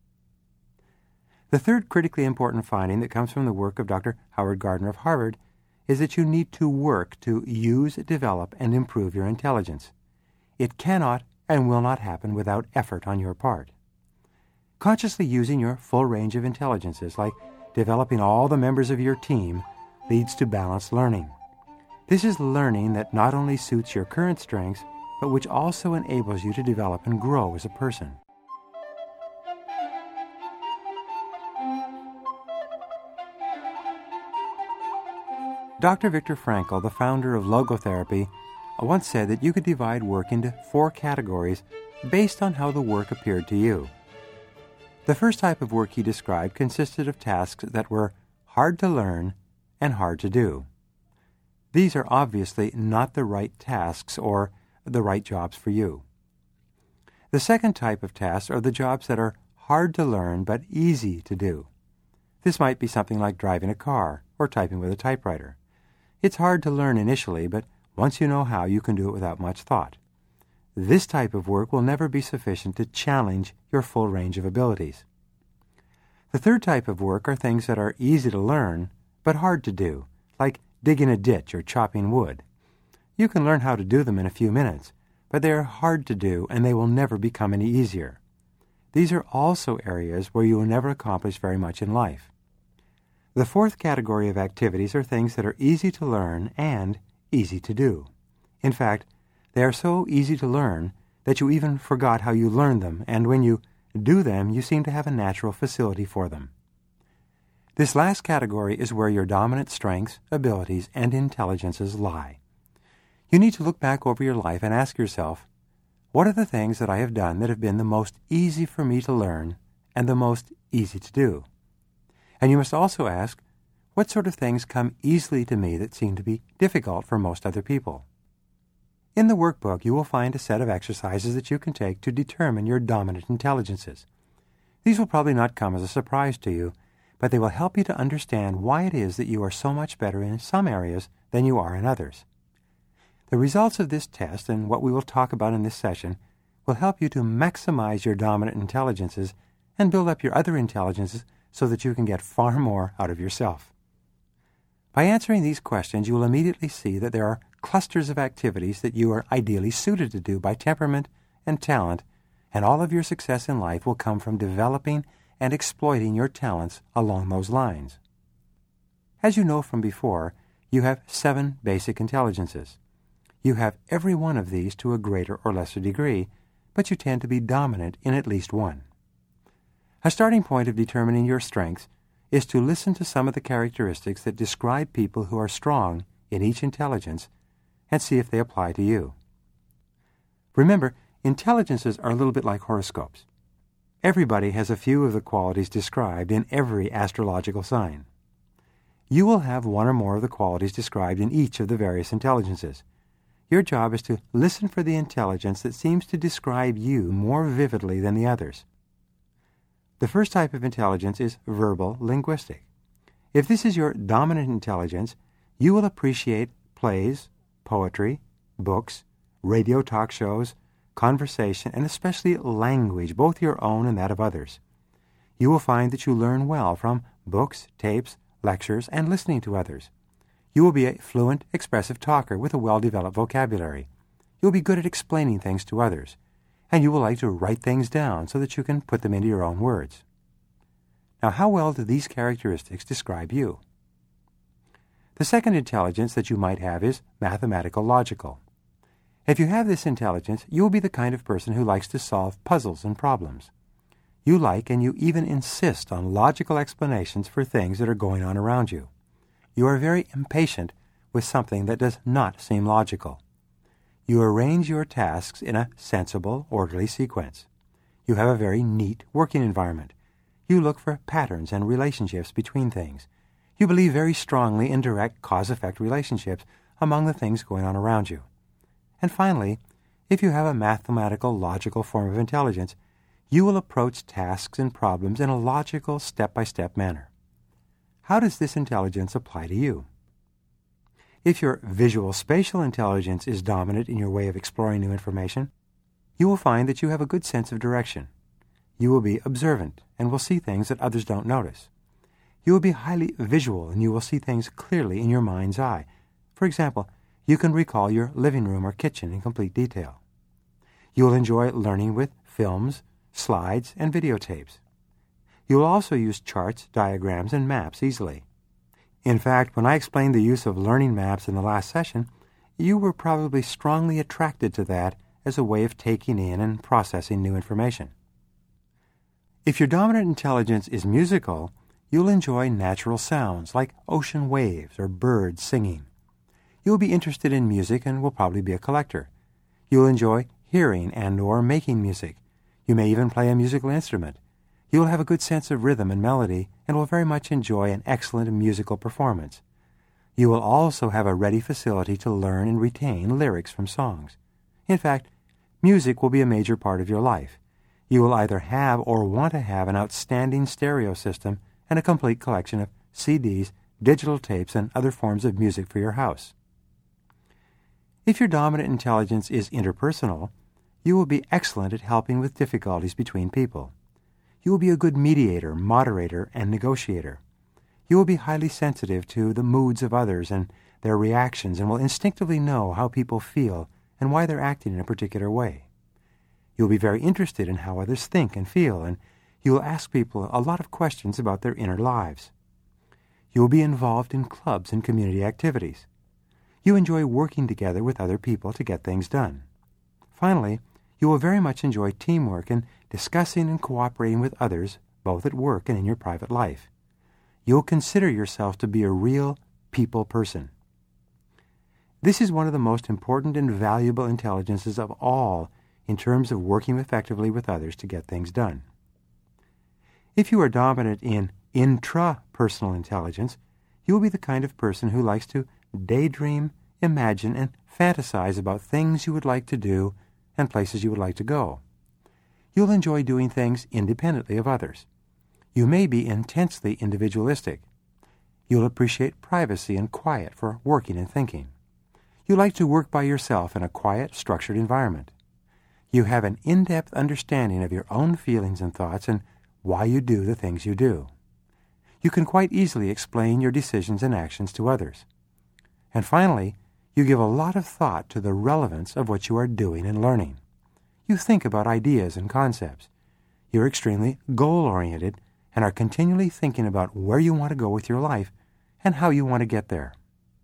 The third critically important finding that comes from the work of Doctor Howard Gardner of Harvard is that you need to work to use, develop, and improve your intelligence. It cannot and will not happen without effort on your part. Consciously using your full range of intelligences, like developing all the members of your team, leads to balanced learning. This is learning that not only suits your current strengths, but which also enables you to develop and grow as a person. Doctor Viktor Frankl, the founder of logotherapy, once said that you could divide work into four categories based on how the work appeared to you. The first type of work he described consisted of tasks that were hard to learn and hard to do. These are obviously not the right tasks or the right jobs for you. The second type of tasks are the jobs that are hard to learn but easy to do. This might be something like driving a car or typing with a typewriter. It's hard to learn initially, but once you know how, you can do it without much thought. This type of work will never be sufficient to challenge your full range of abilities. The third type of work are things that are easy to learn but hard to do, like digging a ditch or chopping wood. You can learn how to do them in a few minutes, but they are hard to do and they will never become any easier. These are also areas where you will never accomplish very much in life. The fourth category of activities are things that are easy to learn and easy to do. In fact, they are so easy to learn that you even forgot how you learned them, and when you do them, you seem to have a natural facility for them. This last category is where your dominant strengths, abilities, and intelligences lie. You need to look back over your life and ask yourself, what are the things that I have done that have been the most easy for me to learn and the most easy to do? And you must also ask, what sort of things come easily to me that seem to be difficult for most other people? In the workbook, you will find a set of exercises that you can take to determine your dominant intelligences. These will probably not come as a surprise to you, but they will help you to understand why it is that you are so much better in some areas than you are in others. The results of this test and what we will talk about in this session will help you to maximize your dominant intelligences and build up your other intelligences so that you can get far more out of yourself. By answering these questions, you will immediately see that there are clusters of activities that you are ideally suited to do by temperament and talent, and all of your success in life will come from developing and exploiting your talents along those lines. As you know from before, you have seven basic intelligences. You have every one of these to a greater or lesser degree, but you tend to be dominant in at least one. A starting point of determining your strengths is to listen to some of the characteristics that describe people who are strong in each intelligence and see if they apply to you. Remember, intelligences are a little bit like horoscopes. Everybody has a few of the qualities described in every astrological sign. You will have one or more of the qualities described in each of the various intelligences. Your job is to listen for the intelligence that seems to describe you more vividly than the others. The first type of intelligence is verbal linguistic. If this is your dominant intelligence, you will appreciate plays, poetry, books, radio talk shows, conversation, and especially language, both your own and that of others. You will find that you learn well from books, tapes, lectures, and listening to others. You will be a fluent, expressive talker with a well-developed vocabulary. You will be good at explaining things to others, and you will like to write things down so that you can put them into your own words. Now, how well do these characteristics describe you? The second intelligence that you might have is mathematical logical. If you have this intelligence, you will be the kind of person who likes to solve puzzles and problems. You like and you even insist on logical explanations for things that are going on around you. You are very impatient with something that does not seem logical. You arrange your tasks in a sensible, orderly sequence. You have a very neat working environment. You look for patterns and relationships between things. You believe very strongly in direct cause-effect relationships among the things going on around you. And finally, if you have a mathematical, logical form of intelligence, you will approach tasks and problems in a logical, step-by-step manner. How does this intelligence apply to you? If your visual spatial intelligence is dominant in your way of exploring new information, you will find that you have a good sense of direction. You will be observant and will see things that others don't notice. You will be highly visual and you will see things clearly in your mind's eye. For example, you can recall your living room or kitchen in complete detail. You will enjoy learning with films, slides, and videotapes. You will also use charts, diagrams, and maps easily. In fact, when I explained the use of learning maps in the last session, you were probably strongly attracted to that as a way of taking in and processing new information. If your dominant intelligence is musical, you'll enjoy natural sounds like ocean waves or birds singing. You'll be interested in music and will probably be a collector. You'll enjoy hearing and or making music. You may even play a musical instrument. You will have a good sense of rhythm and melody and will very much enjoy an excellent musical performance. You will also have a ready facility to learn and retain lyrics from songs. In fact, music will be a major part of your life. You will either have or want to have an outstanding stereo system and a complete collection of C Ds, digital tapes, and other forms of music for your house. If your dominant intelligence is interpersonal, you will be excellent at helping with difficulties between people. You will be a good mediator, moderator, and negotiator. You will be highly sensitive to the moods of others and their reactions and will instinctively know how people feel and why they're acting in a particular way. You will be very interested in how others think and feel, and you will ask people a lot of questions about their inner lives. You will be involved in clubs and community activities. You enjoy working together with other people to get things done. Finally, you will very much enjoy teamwork and discussing and cooperating with others, both at work and in your private life. You'll consider yourself to be a real people person. This is one of the most important and valuable intelligences of all in terms of working effectively with others to get things done. If you are dominant in intrapersonal intelligence, you will be the kind of person who likes to daydream, imagine, and fantasize about things you would like to do and places you would like to go. You'll enjoy doing things independently of others. You may be intensely individualistic. You'll appreciate privacy and quiet for working and thinking. You like to work by yourself in a quiet, structured environment. You have an in-depth understanding of your own feelings and thoughts and why you do the things you do. You can quite easily explain your decisions and actions to others. And finally, you give a lot of thought to the relevance of what you are doing and learning. You think about ideas and concepts. You're extremely goal-oriented and are continually thinking about where you want to go with your life and how you want to get there.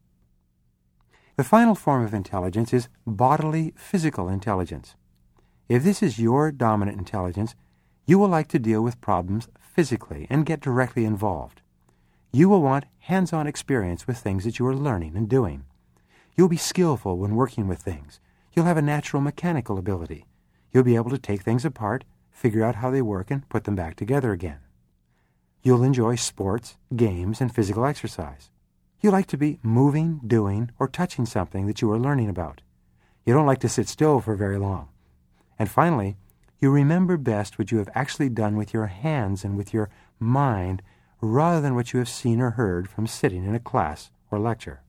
The final form of intelligence is bodily physical intelligence. If this is your dominant intelligence, you will like to deal with problems physically and get directly involved. You will want hands-on experience with things that you are learning and doing. You'll be skillful when working with things. You'll have a natural mechanical ability. You'll be able to take things apart, figure out how they work, and put them back together again. You'll enjoy sports, games, and physical exercise. You like to be moving, doing, or touching something that you are learning about. You don't like to sit still for very long. And finally, you remember best what you have actually done with your hands and with your mind rather than what you have seen or heard from sitting in a class or lecture.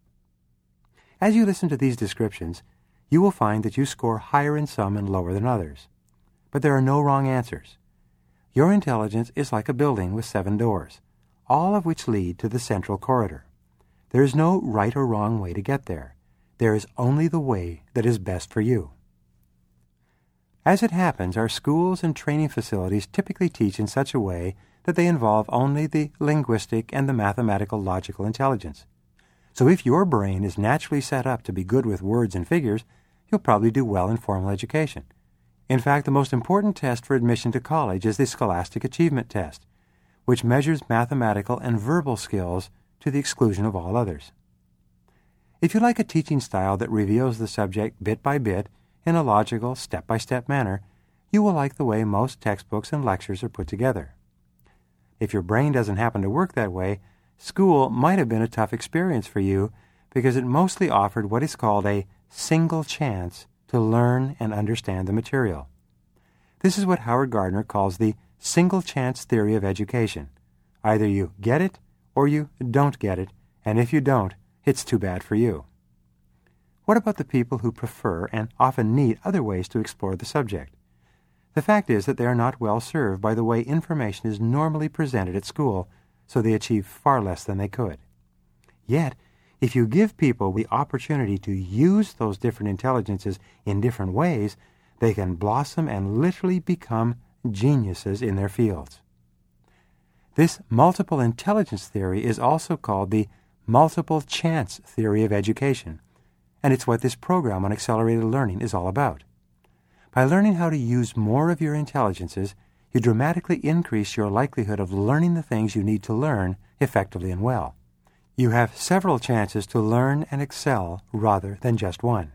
As you listen to these descriptions, you will find that you score higher in some and lower than others. But there are no wrong answers. Your intelligence is like a building with seven doors, all of which lead to the central corridor. There is no right or wrong way to get there. There is only the way that is best for you. As it happens, our schools and training facilities typically teach in such a way that they involve only the linguistic and the mathematical logical intelligence. So if your brain is naturally set up to be good with words and figures, you'll probably do well in formal education. In fact, the most important test for admission to college is the Scholastic Achievement Test, which measures mathematical and verbal skills to the exclusion of all others. If you like a teaching style that reveals the subject bit by bit in a logical, step-by-step manner, you will like the way most textbooks and lectures are put together. If your brain doesn't happen to work that way, school might have been a tough experience for you because it mostly offered what is called a single chance to learn and understand the material. This is what Howard Gardner calls the single chance theory of education. Either you get it or you don't get it, and if you don't, it's too bad for you. What about the people who prefer and often need other ways to explore the subject? The fact is that they are not well served by the way information is normally presented at school, so they achieve far less than they could. Yet, if you give people the opportunity to use those different intelligences in different ways, they can blossom and literally become geniuses in their fields. This multiple intelligence theory is also called the multiple chance theory of education, and it's what this program on accelerated learning is all about. By learning how to use more of your intelligences, you dramatically increase your likelihood of learning the things you need to learn effectively and well. You have several chances to learn and excel rather than just one.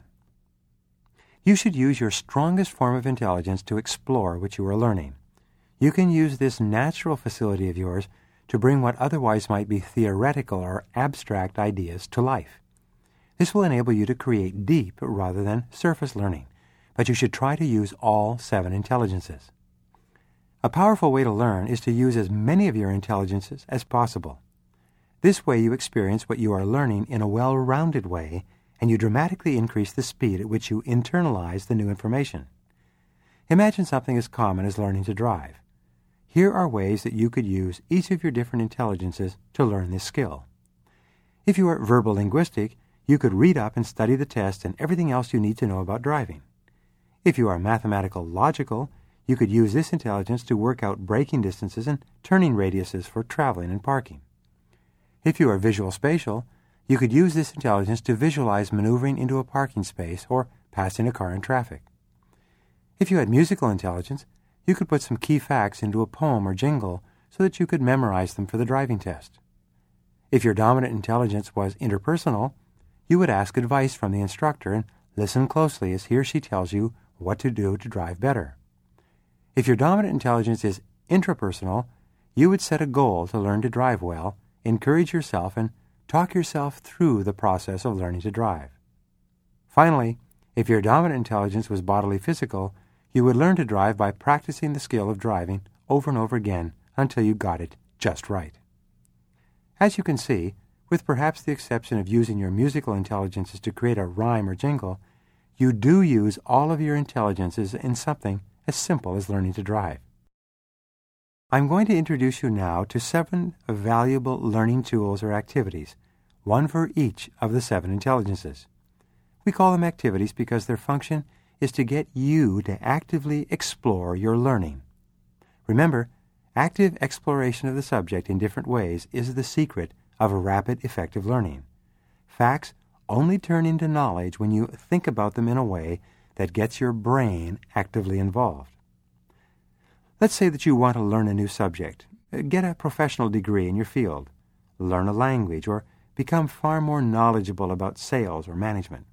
You should use your strongest form of intelligence to explore what you are learning. You can use this natural facility of yours to bring what otherwise might be theoretical or abstract ideas to life. This will enable you to create deep rather than surface learning, but you should try to use all seven intelligences. A powerful way to learn is to use as many of your intelligences as possible. This way you experience what you are learning in a well-rounded way, and you dramatically increase the speed at which you internalize the new information. Imagine something as common as learning to drive. Here are ways that you could use each of your different intelligences to learn this skill. If you are verbal linguistic, you could read up and study the test and everything else you need to know about driving. If you are mathematical logical, you could use this intelligence to work out braking distances and turning radiuses for traveling and parking. If you are visual spatial, you could use this intelligence to visualize maneuvering into a parking space or passing a car in traffic. If you had musical intelligence, you could put some key facts into a poem or jingle so that you could memorize them for the driving test. If your dominant intelligence was interpersonal, you would ask advice from the instructor and listen closely as he or she tells you what to do to drive better. If your dominant intelligence is intrapersonal, you would set a goal to learn to drive well, encourage yourself, and talk yourself through the process of learning to drive. Finally, if your dominant intelligence was bodily physical, you would learn to drive by practicing the skill of driving over and over again until you got it just right. As you can see, with perhaps the exception of using your musical intelligences to create a rhyme or jingle, you do use all of your intelligences in something as simple as learning to drive. I'm going to introduce you now to seven valuable learning tools or activities, one for each of the seven intelligences. We call them activities because their function is to get you to actively explore your learning. Remember, active exploration of the subject in different ways is the secret of a rapid, effective learning. Facts only turn into knowledge when you think about them in a way that gets your brain actively involved. Let's say that you want to learn a new subject, get a professional degree in your field, learn a language, or become far more knowledgeable about sales or management.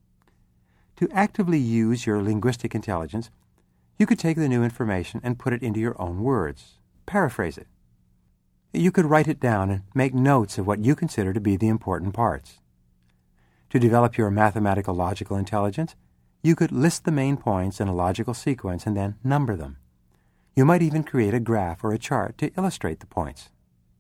To actively use your linguistic intelligence, you could take the new information and put it into your own words, paraphrase it. You could write it down and make notes of what you consider to be the important parts. To develop your mathematical logical intelligence, you could list the main points in a logical sequence and then number them. You might even create a graph or a chart to illustrate the points.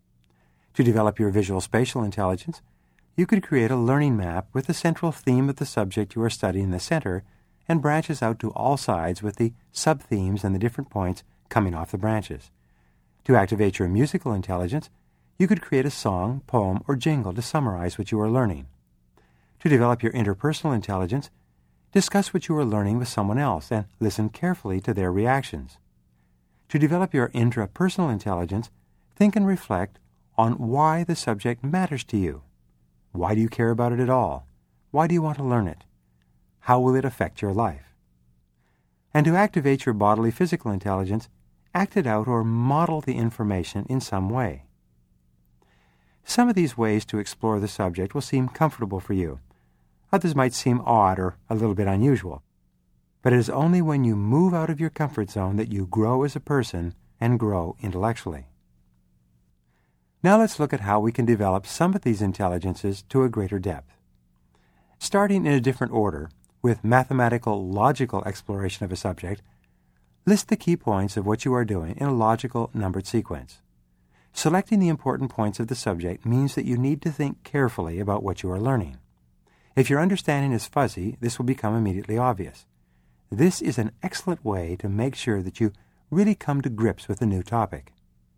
To develop your visual spatial intelligence, you could create a learning map with the central theme of the subject you are studying in the center and branches out to all sides with the sub-themes and the different points coming off the branches. To activate your musical intelligence, you could create a song, poem, or jingle to summarize what you are learning. To develop your interpersonal intelligence, discuss what you are learning with someone else and listen carefully to their reactions. To develop your intrapersonal intelligence, think and reflect on why the subject matters to you. Why do you care about it at all? Why do you want to learn it? How will it affect your life? And to activate your bodily physical intelligence, act it out or model the information in some way. Some of these ways to explore the subject will seem comfortable for you. Others might seem odd or a little bit unusual. But it is only when you move out of your comfort zone that you grow as a person and grow intellectually. Now let's look at how we can develop some of these intelligences to a greater depth. Starting in a different order, with mathematical logical exploration of a subject, list the key points of what you are doing in a logical numbered sequence. Selecting the important points of the subject means that you need to think carefully about what you are learning. If your understanding is fuzzy, this will become immediately obvious. This is an excellent way to make sure that you really come to grips with a new topic.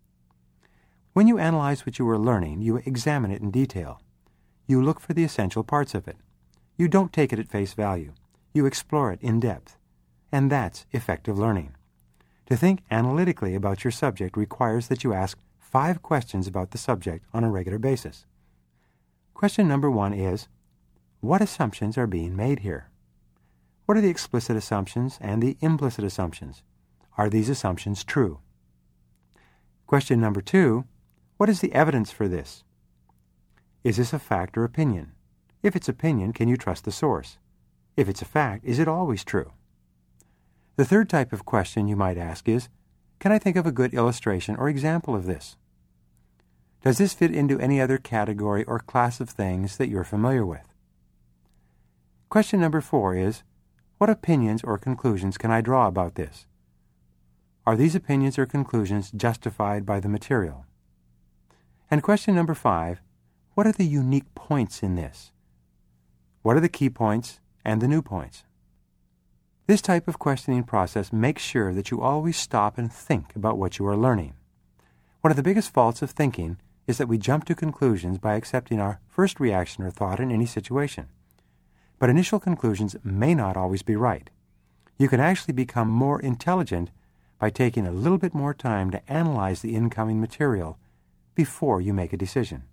When you analyze what you are learning, you examine it in detail. You look for the essential parts of it. You don't take it at face value. You explore it in depth. And that's effective learning. To think analytically about your subject requires that you ask five questions about the subject on a regular basis. Question number one is, what assumptions are being made here? What are the explicit assumptions and the implicit assumptions? Are these assumptions true? Question number two, what is the evidence for this? Is this a fact or opinion? If it's opinion, can you trust the source? If it's a fact, is it always true? The third type of question you might ask is, can I think of a good illustration or example of this? Does this fit into any other category or class of things that you're familiar with? Question number four is, what opinions or conclusions can I draw about this? Are these opinions or conclusions justified by the material? And question number five, what are the unique points in this? What are the key points and the new points? This type of questioning process makes sure that you always stop and think about what you are learning. One of the biggest faults of thinking is that we jump to conclusions by accepting our first reaction or thought in any situation. But initial conclusions may not always be right. You can actually become more intelligent by taking a little bit more time to analyze the incoming material before you make a decision.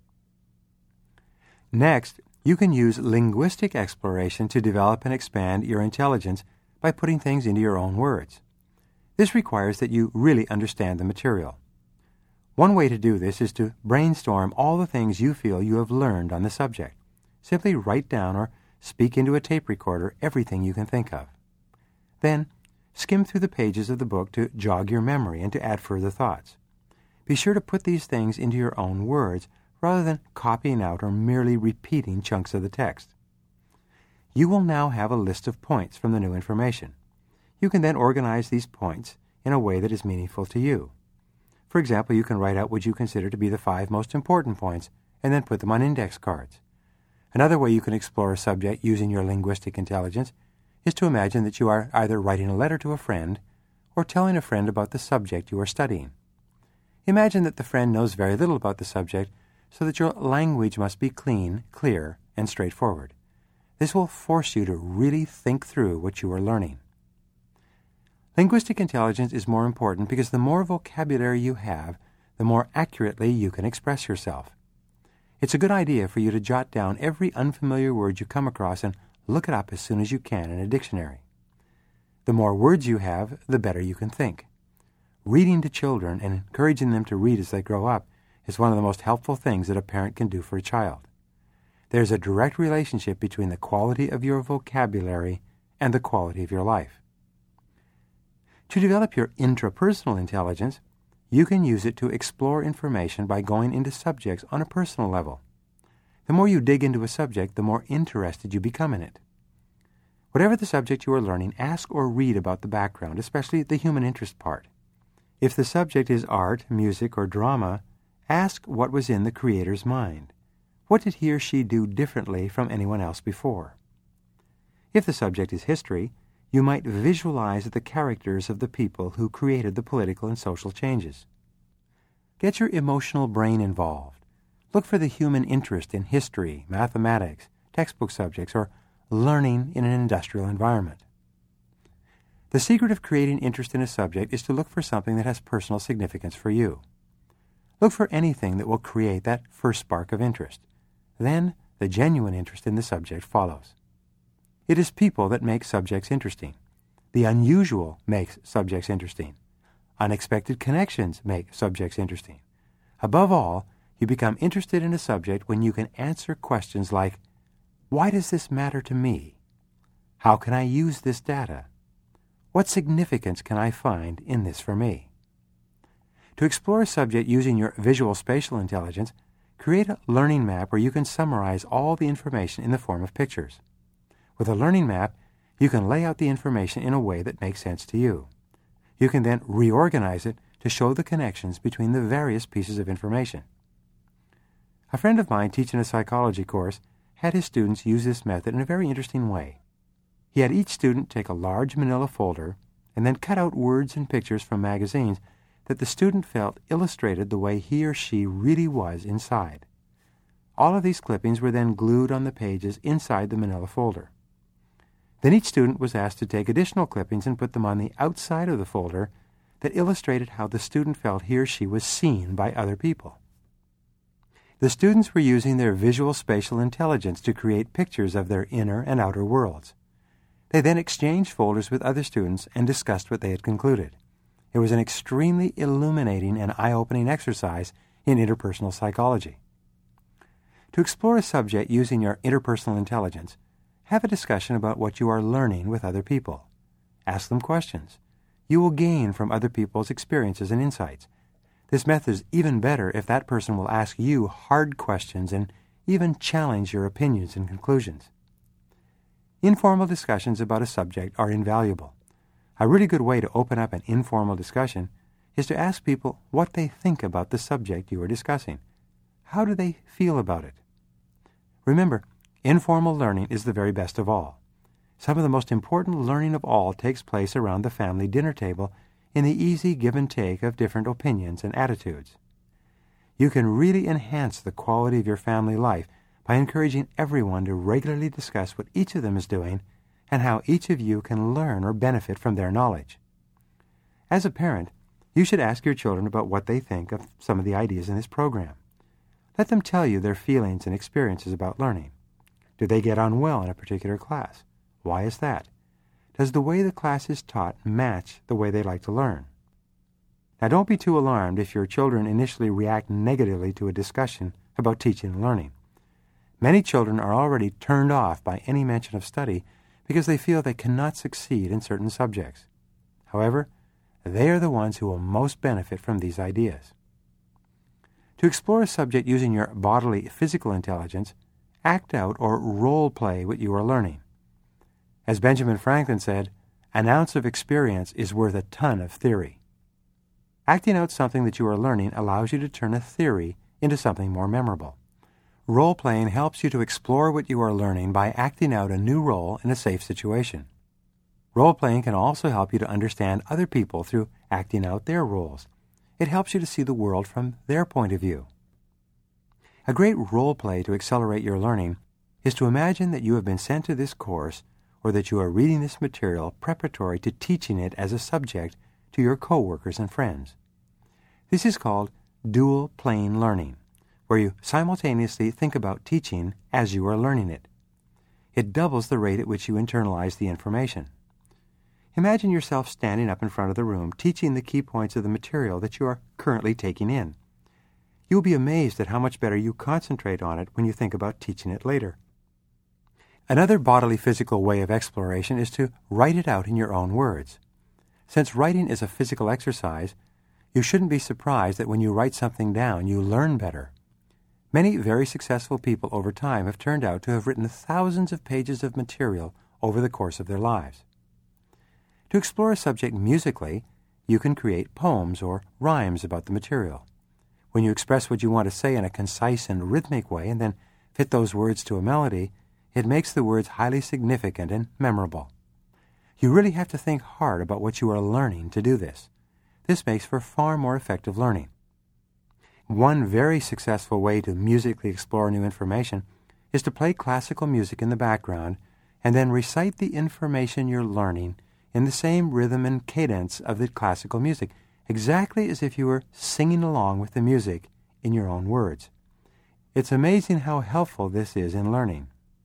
Next, you can use linguistic exploration to develop and expand your intelligence by putting things into your own words. This requires that you really understand the material. One way to do this is to brainstorm all the things you feel you have learned on the subject. Simply write down or speak into a tape recorder everything you can think of. Then, skim through the pages of the book to jog your memory and to add further thoughts. Be sure to put these things into your own words rather than copying out or merely repeating chunks of the text. You will now have a list of points from the new information. You can then organize these points in a way that is meaningful to you. For example, you can write out what you consider to be the five most important points and then put them on index cards. Another way you can explore a subject using your linguistic intelligence is to imagine that you are either writing a letter to a friend or telling a friend about the subject you are studying. Imagine that the friend knows very little about the subject, so that your language must be clean, clear, and straightforward. This will force you to really think through what you are learning. Linguistic intelligence is more important because the more vocabulary you have, the more accurately you can express yourself. It's a good idea for you to jot down every unfamiliar word you come across and look it up as soon as you can in a dictionary. The more words you have, the better you can think. Reading to children and encouraging them to read as they grow up is one of the most helpful things that a parent can do for a child. There's a direct relationship between the quality of your vocabulary and the quality of your life. To develop your intrapersonal intelligence, you can use it to explore information by going into subjects on a personal level. The more you dig into a subject, the more interested you become in it. Whatever the subject you are learning, ask or read about the background, especially the human interest part. If the subject is art, music, or drama, ask what was in the creator's mind. What did he or she do differently from anyone else before? If the subject is history, you might visualize the characters of the people who created the political and social changes. Get your emotional brain involved. Look for the human interest in history, mathematics, textbook subjects, or learning in an industrial environment. The secret of creating interest in a subject is to look for something that has personal significance for you. Look for anything that will create that first spark of interest. Then the genuine interest in the subject follows. It is people that make subjects interesting. The unusual makes subjects interesting. Unexpected connections make subjects interesting. Above all, you become interested in a subject when you can answer questions like, why does this matter to me? How can I use this data? What significance can I find in this for me? To explore a subject using your visual spatial intelligence, create a learning map where you can summarize all the information in the form of pictures. With a learning map, you can lay out the information in a way that makes sense to you. You can then reorganize it to show the connections between the various pieces of information. A friend of mine teaching a psychology course had his students use this method in a very interesting way. He had each student take a large manila folder and then cut out words and pictures from magazines that the student felt illustrated the way he or she really was inside. All of these clippings were then glued on the pages inside the manila folder. Then each student was asked to take additional clippings and put them on the outside of the folder that illustrated how the student felt he or she was seen by other people. The students were using their visual spatial intelligence to create pictures of their inner and outer worlds. They then exchanged folders with other students and discussed what they had concluded. It was an extremely illuminating and eye-opening exercise in interpersonal psychology. To explore a subject using your interpersonal intelligence, have a discussion about what you are learning with other people. Ask them questions. You will gain from other people's experiences and insights. This method is even better if that person will ask you hard questions and even challenge your opinions and conclusions. Informal discussions about a subject are invaluable. A really good way to open up an informal discussion is to ask people what they think about the subject you are discussing. How do they feel about it? Remember, informal learning is the very best of all. Some of the most important learning of all takes place around the family dinner table in the easy give and take of different opinions and attitudes. You can really enhance the quality of your family life by encouraging everyone to regularly discuss what each of them is doing and how each of you can learn or benefit from their knowledge. As a parent, you should ask your children about what they think of some of the ideas in this program. Let them tell you their feelings and experiences about learning. Do they get on well in a particular class? Why is that? Does the way the class is taught match the way they like to learn? Now, don't be too alarmed if your children initially react negatively to a discussion about teaching and learning. Many children are already turned off by any mention of study because they feel they cannot succeed in certain subjects. However, they are the ones who will most benefit from these ideas. To explore a subject using your bodily physical intelligence, act out or role-play what you are learning. As Benjamin Franklin said, an ounce of experience is worth a ton of theory. Acting out something that you are learning allows you to turn a theory into something more memorable. Role-playing helps you to explore what you are learning by acting out a new role in a safe situation. Role-playing can also help you to understand other people through acting out their roles. It helps you to see the world from their point of view. A great role-play to accelerate your learning is to imagine that you have been sent to this course or that you are reading this material preparatory to teaching it as a subject to your co-workers and friends. This is called dual plane learning, where you simultaneously think about teaching as you are learning it. It doubles the rate at which you internalize the information. Imagine yourself standing up in front of the room teaching the key points of the material that you are currently taking in. You will be amazed at how much better you concentrate on it when you think about teaching it later. Another bodily physical way of exploration is to write it out in your own words. Since writing is a physical exercise, you shouldn't be surprised that when you write something down, you learn better. Many very successful people over time have turned out to have written thousands of pages of material over the course of their lives. To explore a subject musically, you can create poems or rhymes about the material. When you express what you want to say in a concise and rhythmic way and then fit those words to a melody, it makes the words highly significant and memorable. You really have to think hard about what you are learning to do this. This makes for far more effective learning. One very successful way to musically explore new information is to play classical music in the background and then recite the information you're learning in the same rhythm and cadence of the classical music, exactly as if you were singing along with the music in your own words. It's amazing how helpful this is in learning.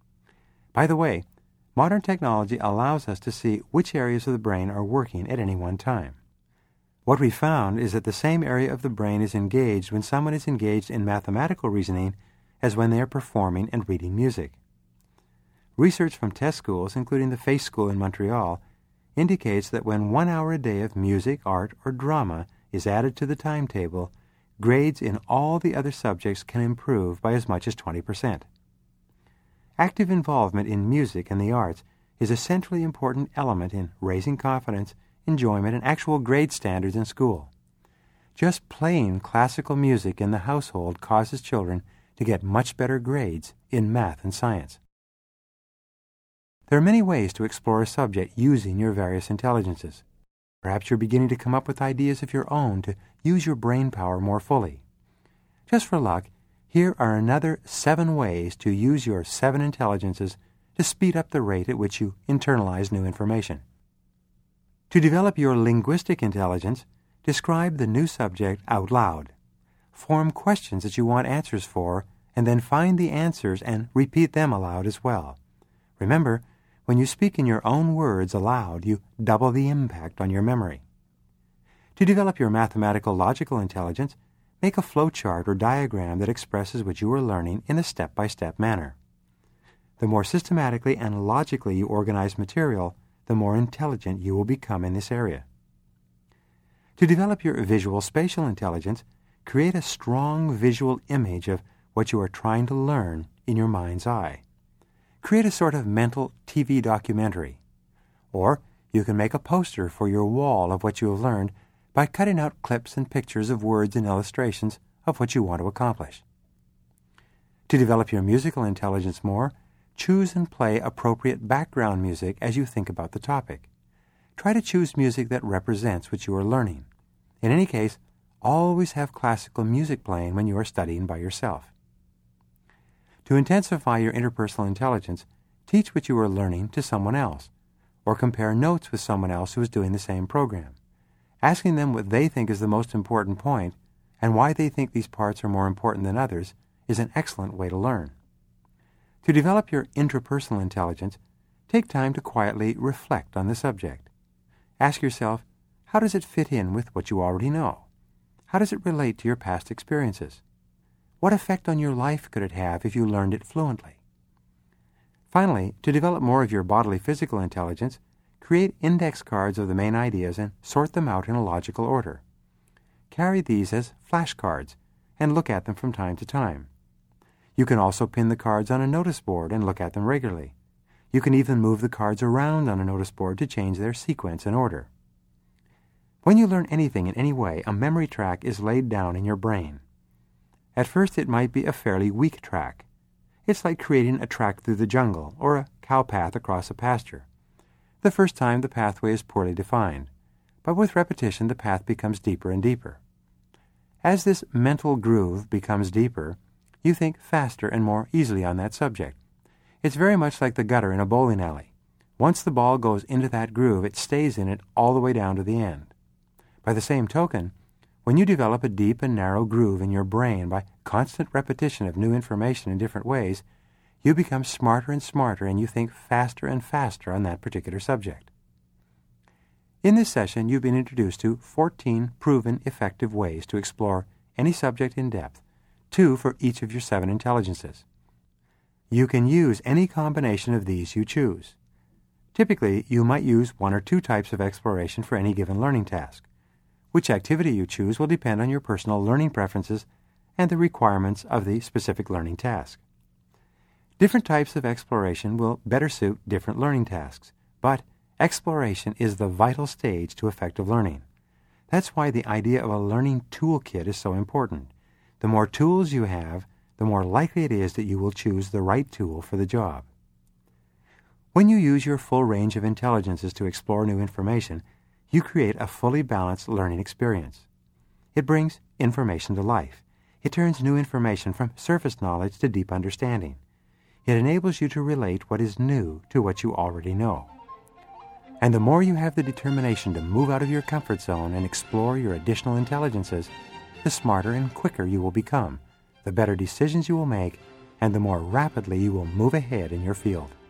By the way, modern technology allows us to see which areas of the brain are working at any one time. What we found is that the same area of the brain is engaged when someone is engaged in mathematical reasoning as when they are performing and reading music. Research from test schools, including the Face School in Montreal, indicates that when one hour a day of music, art, or drama is added to the timetable, grades in all the other subjects can improve by as much as twenty percent. Active involvement in music and the arts is a centrally important element in raising confidence, enjoyment, and actual grade standards in school. Just playing classical music in the household causes children to get much better grades in math and science. There are many ways to explore a subject using your various intelligences. Perhaps you're beginning to come up with ideas of your own to use your brain power more fully. Just for luck, here are another seven ways to use your seven intelligences to speed up the rate at which you internalize new information. To develop your linguistic intelligence, describe the new subject out loud. Form questions that you want answers for, and then find the answers and repeat them aloud as well. Remember, when you speak in your own words aloud, you double the impact on your memory. To develop your mathematical logical intelligence, make a flowchart or diagram that expresses what you are learning in a step-by-step manner. The more systematically and logically you organize material, the more intelligent you will become in this area. To develop your visual spatial intelligence, create a strong visual image of what you are trying to learn in your mind's eye. Create a sort of mental T V documentary. Or you can make a poster for your wall of what you have learned by cutting out clips and pictures of words and illustrations of what you want to accomplish. To develop your musical intelligence more, choose and play appropriate background music as you think about the topic. Try to choose music that represents what you are learning. In any case, always have classical music playing when you are studying by yourself. To intensify your interpersonal intelligence, teach what you are learning to someone else, or compare notes with someone else who is doing the same program. Asking them what they think is the most important point and why they think these parts are more important than others is an excellent way to learn. To develop your intrapersonal intelligence, take time to quietly reflect on the subject. Ask yourself, how does it fit in with what you already know? How does it relate to your past experiences? What effect on your life could it have if you learned it fluently? Finally, to develop more of your bodily physical intelligence, create index cards of the main ideas and sort them out in a logical order. Carry these as flashcards and look at them from time to time. You can also pin the cards on a notice board and look at them regularly. You can even move the cards around on a notice board to change their sequence and order. When you learn anything in any way, a memory track is laid down in your brain. At first it might be a fairly weak track. It's like creating a track through the jungle or a cow path across a pasture. The first time the pathway is poorly defined, but with repetition the path becomes deeper and deeper. As this mental groove becomes deeper, you think faster and more easily on that subject. It's very much like the gutter in a bowling alley. Once the ball goes into that groove, it stays in it all the way down to the end. By the same token, when you develop a deep and narrow groove in your brain by constant repetition of new information in different ways, you become smarter and smarter and you think faster and faster on that particular subject. In this session, you've been introduced to fourteen proven effective ways to explore any subject in depth, two for each of your seven intelligences. You can use any combination of these you choose. Typically, you might use one or two types of exploration for any given learning task. Which activity you choose will depend on your personal learning preferences and the requirements of the specific learning task. Different types of exploration will better suit different learning tasks, but exploration is the vital stage to effective learning. That's why the idea of a learning toolkit is so important. The more tools you have, the more likely it is that you will choose the right tool for the job. When you use your full range of intelligences to explore new information, you create a fully balanced learning experience. It brings information to life. It turns new information from surface knowledge to deep understanding. It enables you to relate what is new to what you already know. And the more you have the determination to move out of your comfort zone and explore your additional intelligences, the smarter and quicker you will become, the better decisions you will make, and the more rapidly you will move ahead in your field.